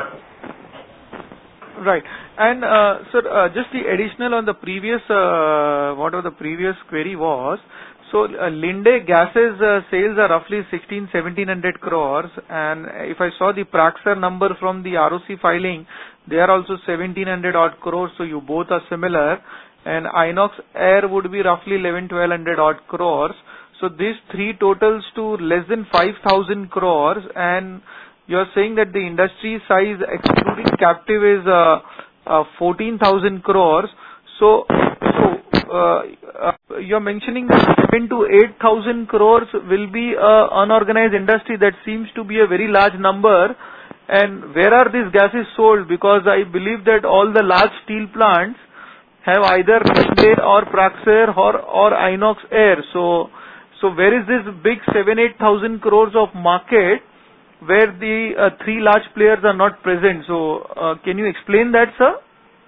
right. And uh, sir, uh, just the additional on the previous, uh, whatever the previous query was. So uh, Linde gases uh, sales are roughly sixteen, seventeen hundred crores, and if I saw the Praxair number from the R O C filing, they are also seventeen hundred odd crores. So you both are similar, and Inox Air would be roughly eleven, twelve hundred odd crores. So these three totals to less than five thousand crores, and you are saying that the industry size excluding captive is uh, uh, fourteen thousand crores. So, so uh, uh, you're mentioning that seven to eight thousand crores will be a unorganized industry. That seems to be a very large number. And where are these gases sold? Because I believe that all the large steel plants have either Linde or Praxair or or Inox Air. So, so where is this big seven, eight thousand crores of market where the uh, three large players are not present? So, uh, can you explain that, sir?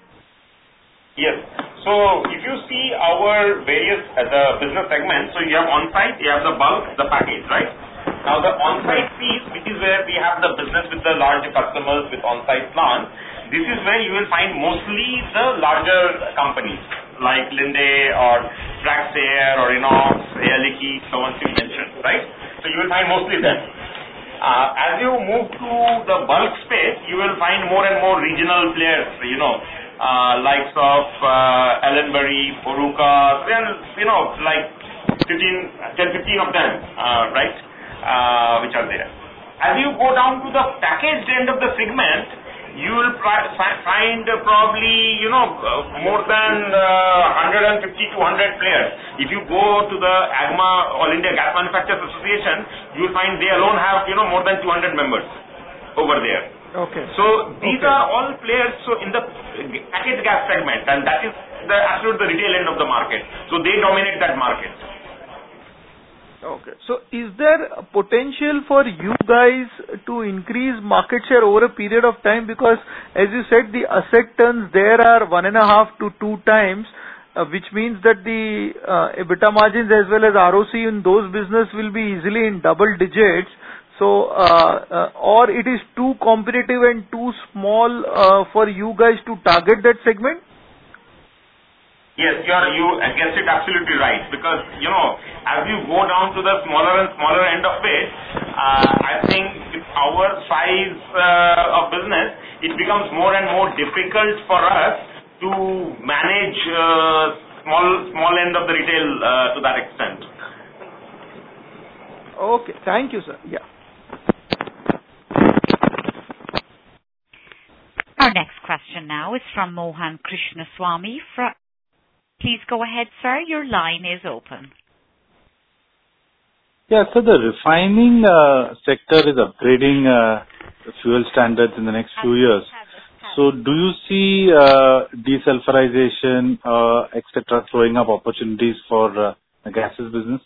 Yes. So if you see our various uh, the business segments, so you have on-site, you have the bulk, the package, right? Now the on-site piece, which is where we have the business with the large customers with on-site plants, this is where you will find mostly the larger companies like Linde or Praxair or Inox, Air Liquide, the ones you mentioned, right? So you will find mostly them. Uh, as you move to the bulk space, you will find more and more regional players, you know, uh, likes of uh, Ellenbury, Poruka, then, you know, like fifteen, ten, fifteen of them, uh, right, uh, which are there. As you go down to the packaged end of the segment, you will find uh, probably, you know, uh, more than uh, one hundred fifty to one hundred players. If you go to the A G M A, All India Gas Manufacturers Association, you will find they alone have, you know, more than two hundred members over there. Okay. So these okay. are all players so in the packaged gas segment, and that is the absolute the retail end of the market. So they dominate that market. Okay. So is there a potential for you guys to increase market share over a period of time? Because as you said, the asset turns there are one and a half to two times, uh, which means that the uh, EBITDA margins as well as R O C in those business will be easily in double digits. So, uh, uh, or it is too competitive and too small uh, for you guys to target that segment? Yes, you are, you guessed it absolutely right, because, you know, as you go down to the smaller and smaller end of it, uh, I think with our size uh, of business, it becomes more and more difficult for us to manage uh, small small end of the retail uh, to that extent. Okay, thank you, sir. Yeah. Our next question now is from Mohan Krishnaswamy. From, please go ahead, sir. Your line is open. Yeah, so the refining uh, sector is upgrading uh, fuel standards in the next few years. So do you see uh, desulfurization, uh, et cetera, throwing up opportunities for uh, the gases business?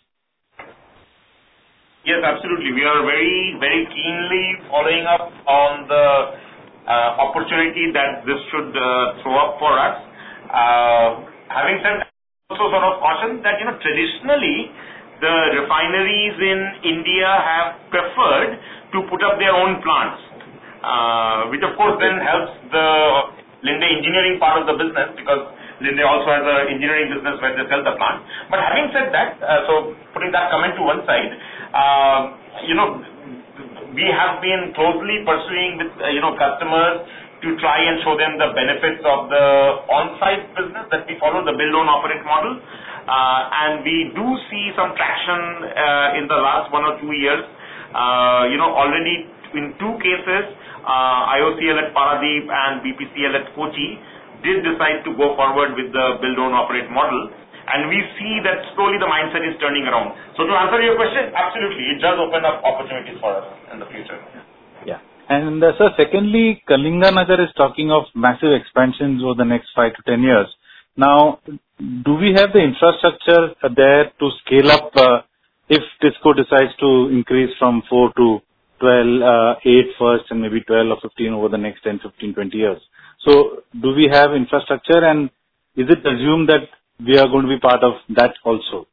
Yes, absolutely. We are very, very keenly following up on the uh, opportunity that this should uh, throw up for us. Uh, having said that, also sort of caution that, you know, traditionally, the refineries in India have preferred to put up their own plants, uh, which of course then helps the Linde engineering part of the business, because Linde also has an engineering business where they sell the plant. But having said that, uh, so putting that comment to one side, uh, you know, we have been closely pursuing with, uh, you know, customers to try and show them the benefits of the on-site business that we follow, the build, own, operate model. Uh, and we do see some traction uh, in the last one or two years. Uh, you know, already in two cases, uh, I O C L at Paradeep and B P C L at Kochi did decide to go forward with the build, own, operate model. And we see that slowly the mindset is turning around. So to answer your question, absolutely, it does open up opportunities for us in the future. Yeah. And uh, sir, secondly, Kalinganagar is talking of massive expansions over the next five to ten years. Now, do we have the infrastructure there to scale up uh, if Tisco decides to increase from four to twelve, uh, eight first and maybe twelve or fifteen over the next ten, fifteen, twenty years? So do we have infrastructure, and is it assumed that we are going to be part of that also?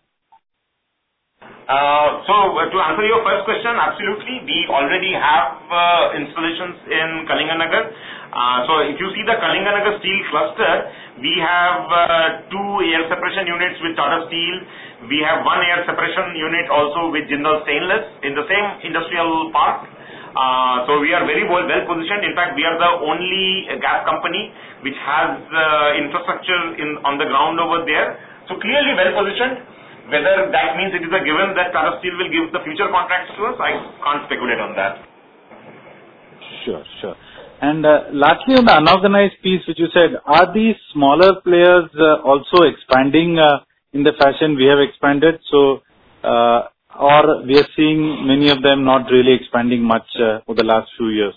Uh, so uh, to answer your first question, absolutely. We already have uh, installations in Kalinganagar. Uh, so if you see the Kalinganagar steel cluster, we have uh, two air separation units with Tata Steel. We have one air separation unit also with Jindal Stainless in the same industrial park. Uh, so we are very well, well positioned. In fact, we are the only gas company which has uh, infrastructure in on the ground over there. So clearly well positioned. Whether that means it is a given that Tata Steel will give the future contracts to us, I can't speculate on that. Sure, sure. And uh, lastly, on the unorganized piece, which you said, are these smaller players uh, also expanding uh, in the fashion we have expanded? So, uh, or we are seeing many of them not really expanding much uh, over the last few years?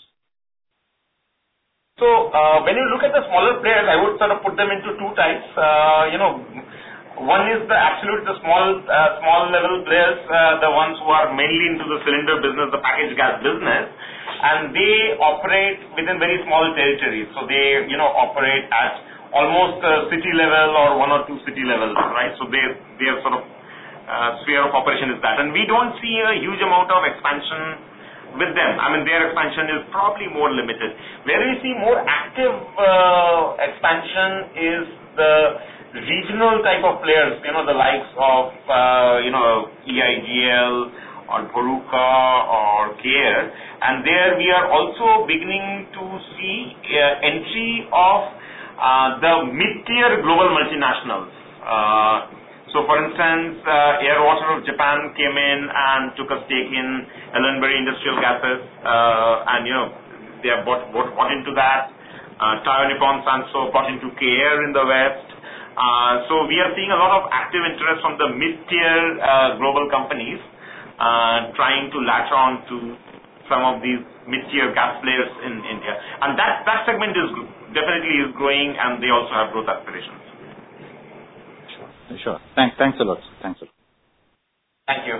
So, uh, when you look at the smaller players, I would sort of put them into two types. Uh, you know, one is the absolute, the small, uh, small level players, uh, the ones who are mainly into the cylinder business, the packaged gas business, and they operate within very small territories. So they, you know, operate at almost uh, city level or one or two city levels, right? So they, their sort of uh, sphere of operation is that, and we don't see a huge amount of expansion with them. I mean, their expansion is probably more limited. Where we see more active uh, expansion is the regional type of players, you know, the likes of, uh, you know, E I G L or Bharuka or K R. And there we are also beginning to see uh, entry of uh, the mid-tier global multinationals. Uh, so, for instance, uh, Airwater of Japan came in and took a stake in Ellenberry Industrial Gases, uh, and, you know, they have bought, bought, bought into that. Uh, Taiyo Nippon Sanso bought into K R in the West. Uh, so we are seeing a lot of active interest from the mid-tier uh, global companies uh, trying to latch on to some of these mid-tier gas players in India. And that, that segment is definitely is growing, and they also have growth aspirations. Sure. Sure. Thanks. Thanks a lot. Thanks a lot. Thank you.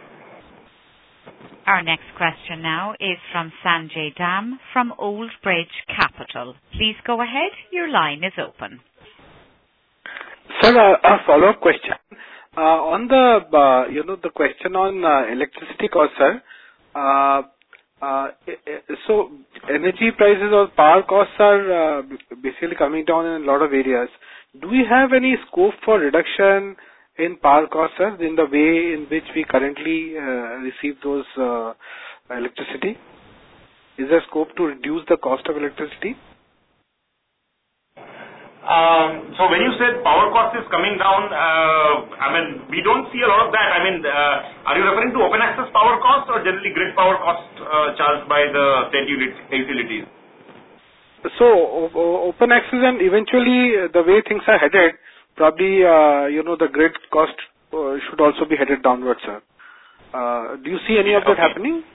Our next question now is from Sanjay Dam from Old Bridge Capital. Please go ahead. Your line is open. Sir, uh, a follow-up question. Uh, on the, uh, you know, the question on uh, electricity cost, sir. Uh, uh, so, energy prices or power costs are uh, basically coming down in a lot of areas. Do we have any scope for reduction in power costs, sir, in the way in which we currently uh, receive those uh, electricity? Is there scope to reduce the cost of electricity? Um, so when you said power cost is coming down, uh, I mean, we don't see a lot of that. I mean, uh, are you referring to open access power cost or generally grid power cost uh, charged by the state utilities? So, o- open access and eventually the way things are headed, probably, uh, you know, the grid cost uh, should also be headed downwards, sir. Uh, do you see any of that okay. happening?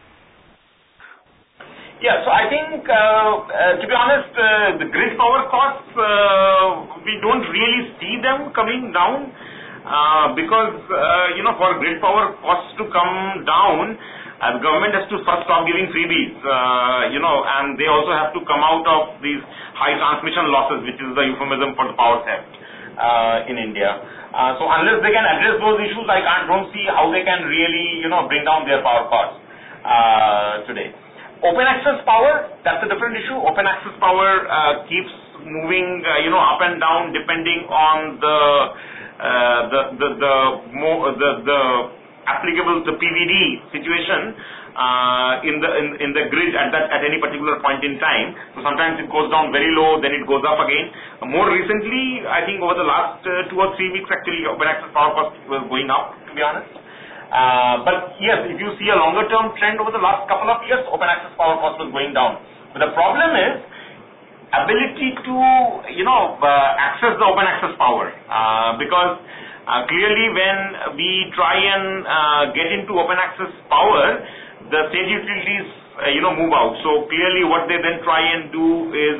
Yeah, so I think, uh, uh, to be honest, uh, the grid power costs, uh, we don't really see them coming down uh, because, uh, you know, for grid power costs to come down, uh, the government has to first stop giving freebies, uh, you know, and they also have to come out of these high transmission losses, which is the euphemism for the power theft uh, in India. Uh, so unless they can address those issues, I can't, don't see how they can really, you know, bring down their power costs uh, today. Open access power, that's a different issue. Open access power uh, keeps moving, uh, you know, up and down depending on the uh, the the the, more, the the applicable the P V D situation uh, in the in, in the grid at that at any particular point in time. So sometimes it goes down very low, then it goes up again. Uh, more recently, I think over the last uh, two or three weeks, actually, open access power cost was going up, to be honest. Uh, but yes, if you see a longer term trend over the last couple of years, open access power cost was going down. But the problem is ability to, you know, uh, access the open access power. Uh, because uh, clearly when we try and uh, get into open access power, the state utilities, uh, you know, move out. So clearly what they then try and do is,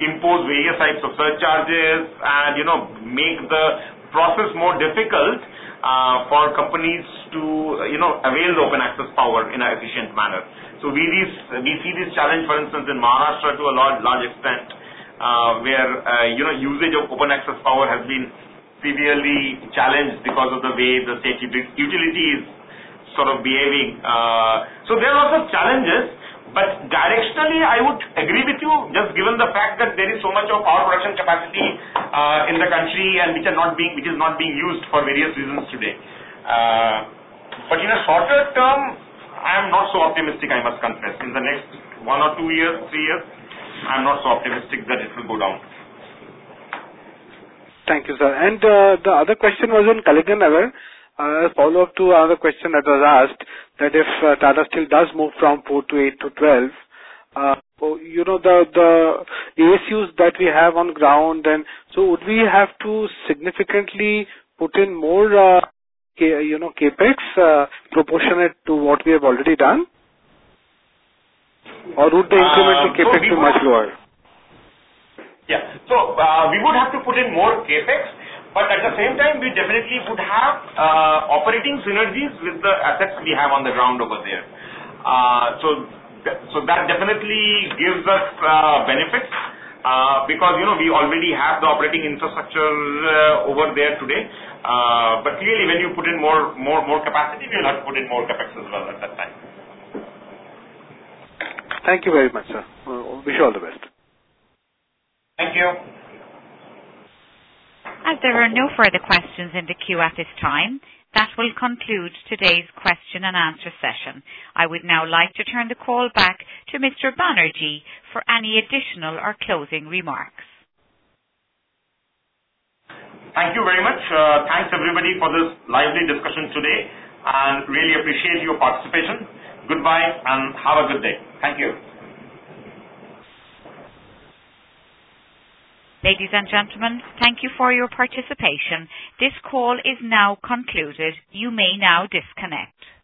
impose various types of surcharges and, you know, make the process more difficult uh, for companies to, you know, avail the open access power in an efficient manner. So we, these, we see this challenge, for instance, in Maharashtra to a large, large extent, uh, where, uh, you know, usage of open access power has been severely challenged because of the way the state utility is sort of behaving. Uh, so there are lots of challenges. But directionally, I would agree with you, just given the fact that there is so much of power production capacity uh, in the country and which are not being, which is not being used for various reasons today. Uh, but in a shorter term, I am not so optimistic, I must confess. In the next one or two years, three years, I am not so optimistic that it will go down. Thank you, sir. And uh, the other question was on Kalinganagar. Uh, follow-up to another question that was asked, that if uh, Tata Steel does move from four to eight to twelve, uh, you know, the the A S Us that we have on ground, and so would we have to significantly put in more, uh, you know, capex uh, proportionate to what we have already done, or would the incremental uh, capex so be much lower? Yeah, so uh, we would have to put in more capex. But at the same time, we definitely would have uh, operating synergies with the assets we have on the ground over there. Uh, so, th- so that definitely gives us uh, benefits uh, because, you know, we already have the operating infrastructure uh, over there today. Uh, but clearly, when you put in more, more, more capacity, we will have to put in more capex as well at that time. Thank you very much, sir. Uh, wish you all the best. Thank you. As there are no further questions in the queue at this time, that will conclude today's question and answer session. I would now like to turn the call back to Mister Banerjee for any additional or closing remarks. Thank you very much. Uh, thanks everybody for this lively discussion today and really appreciate your participation. Goodbye and have a good day. Thank you. Ladies and gentlemen, thank you for your participation. This call is now concluded. You may now disconnect.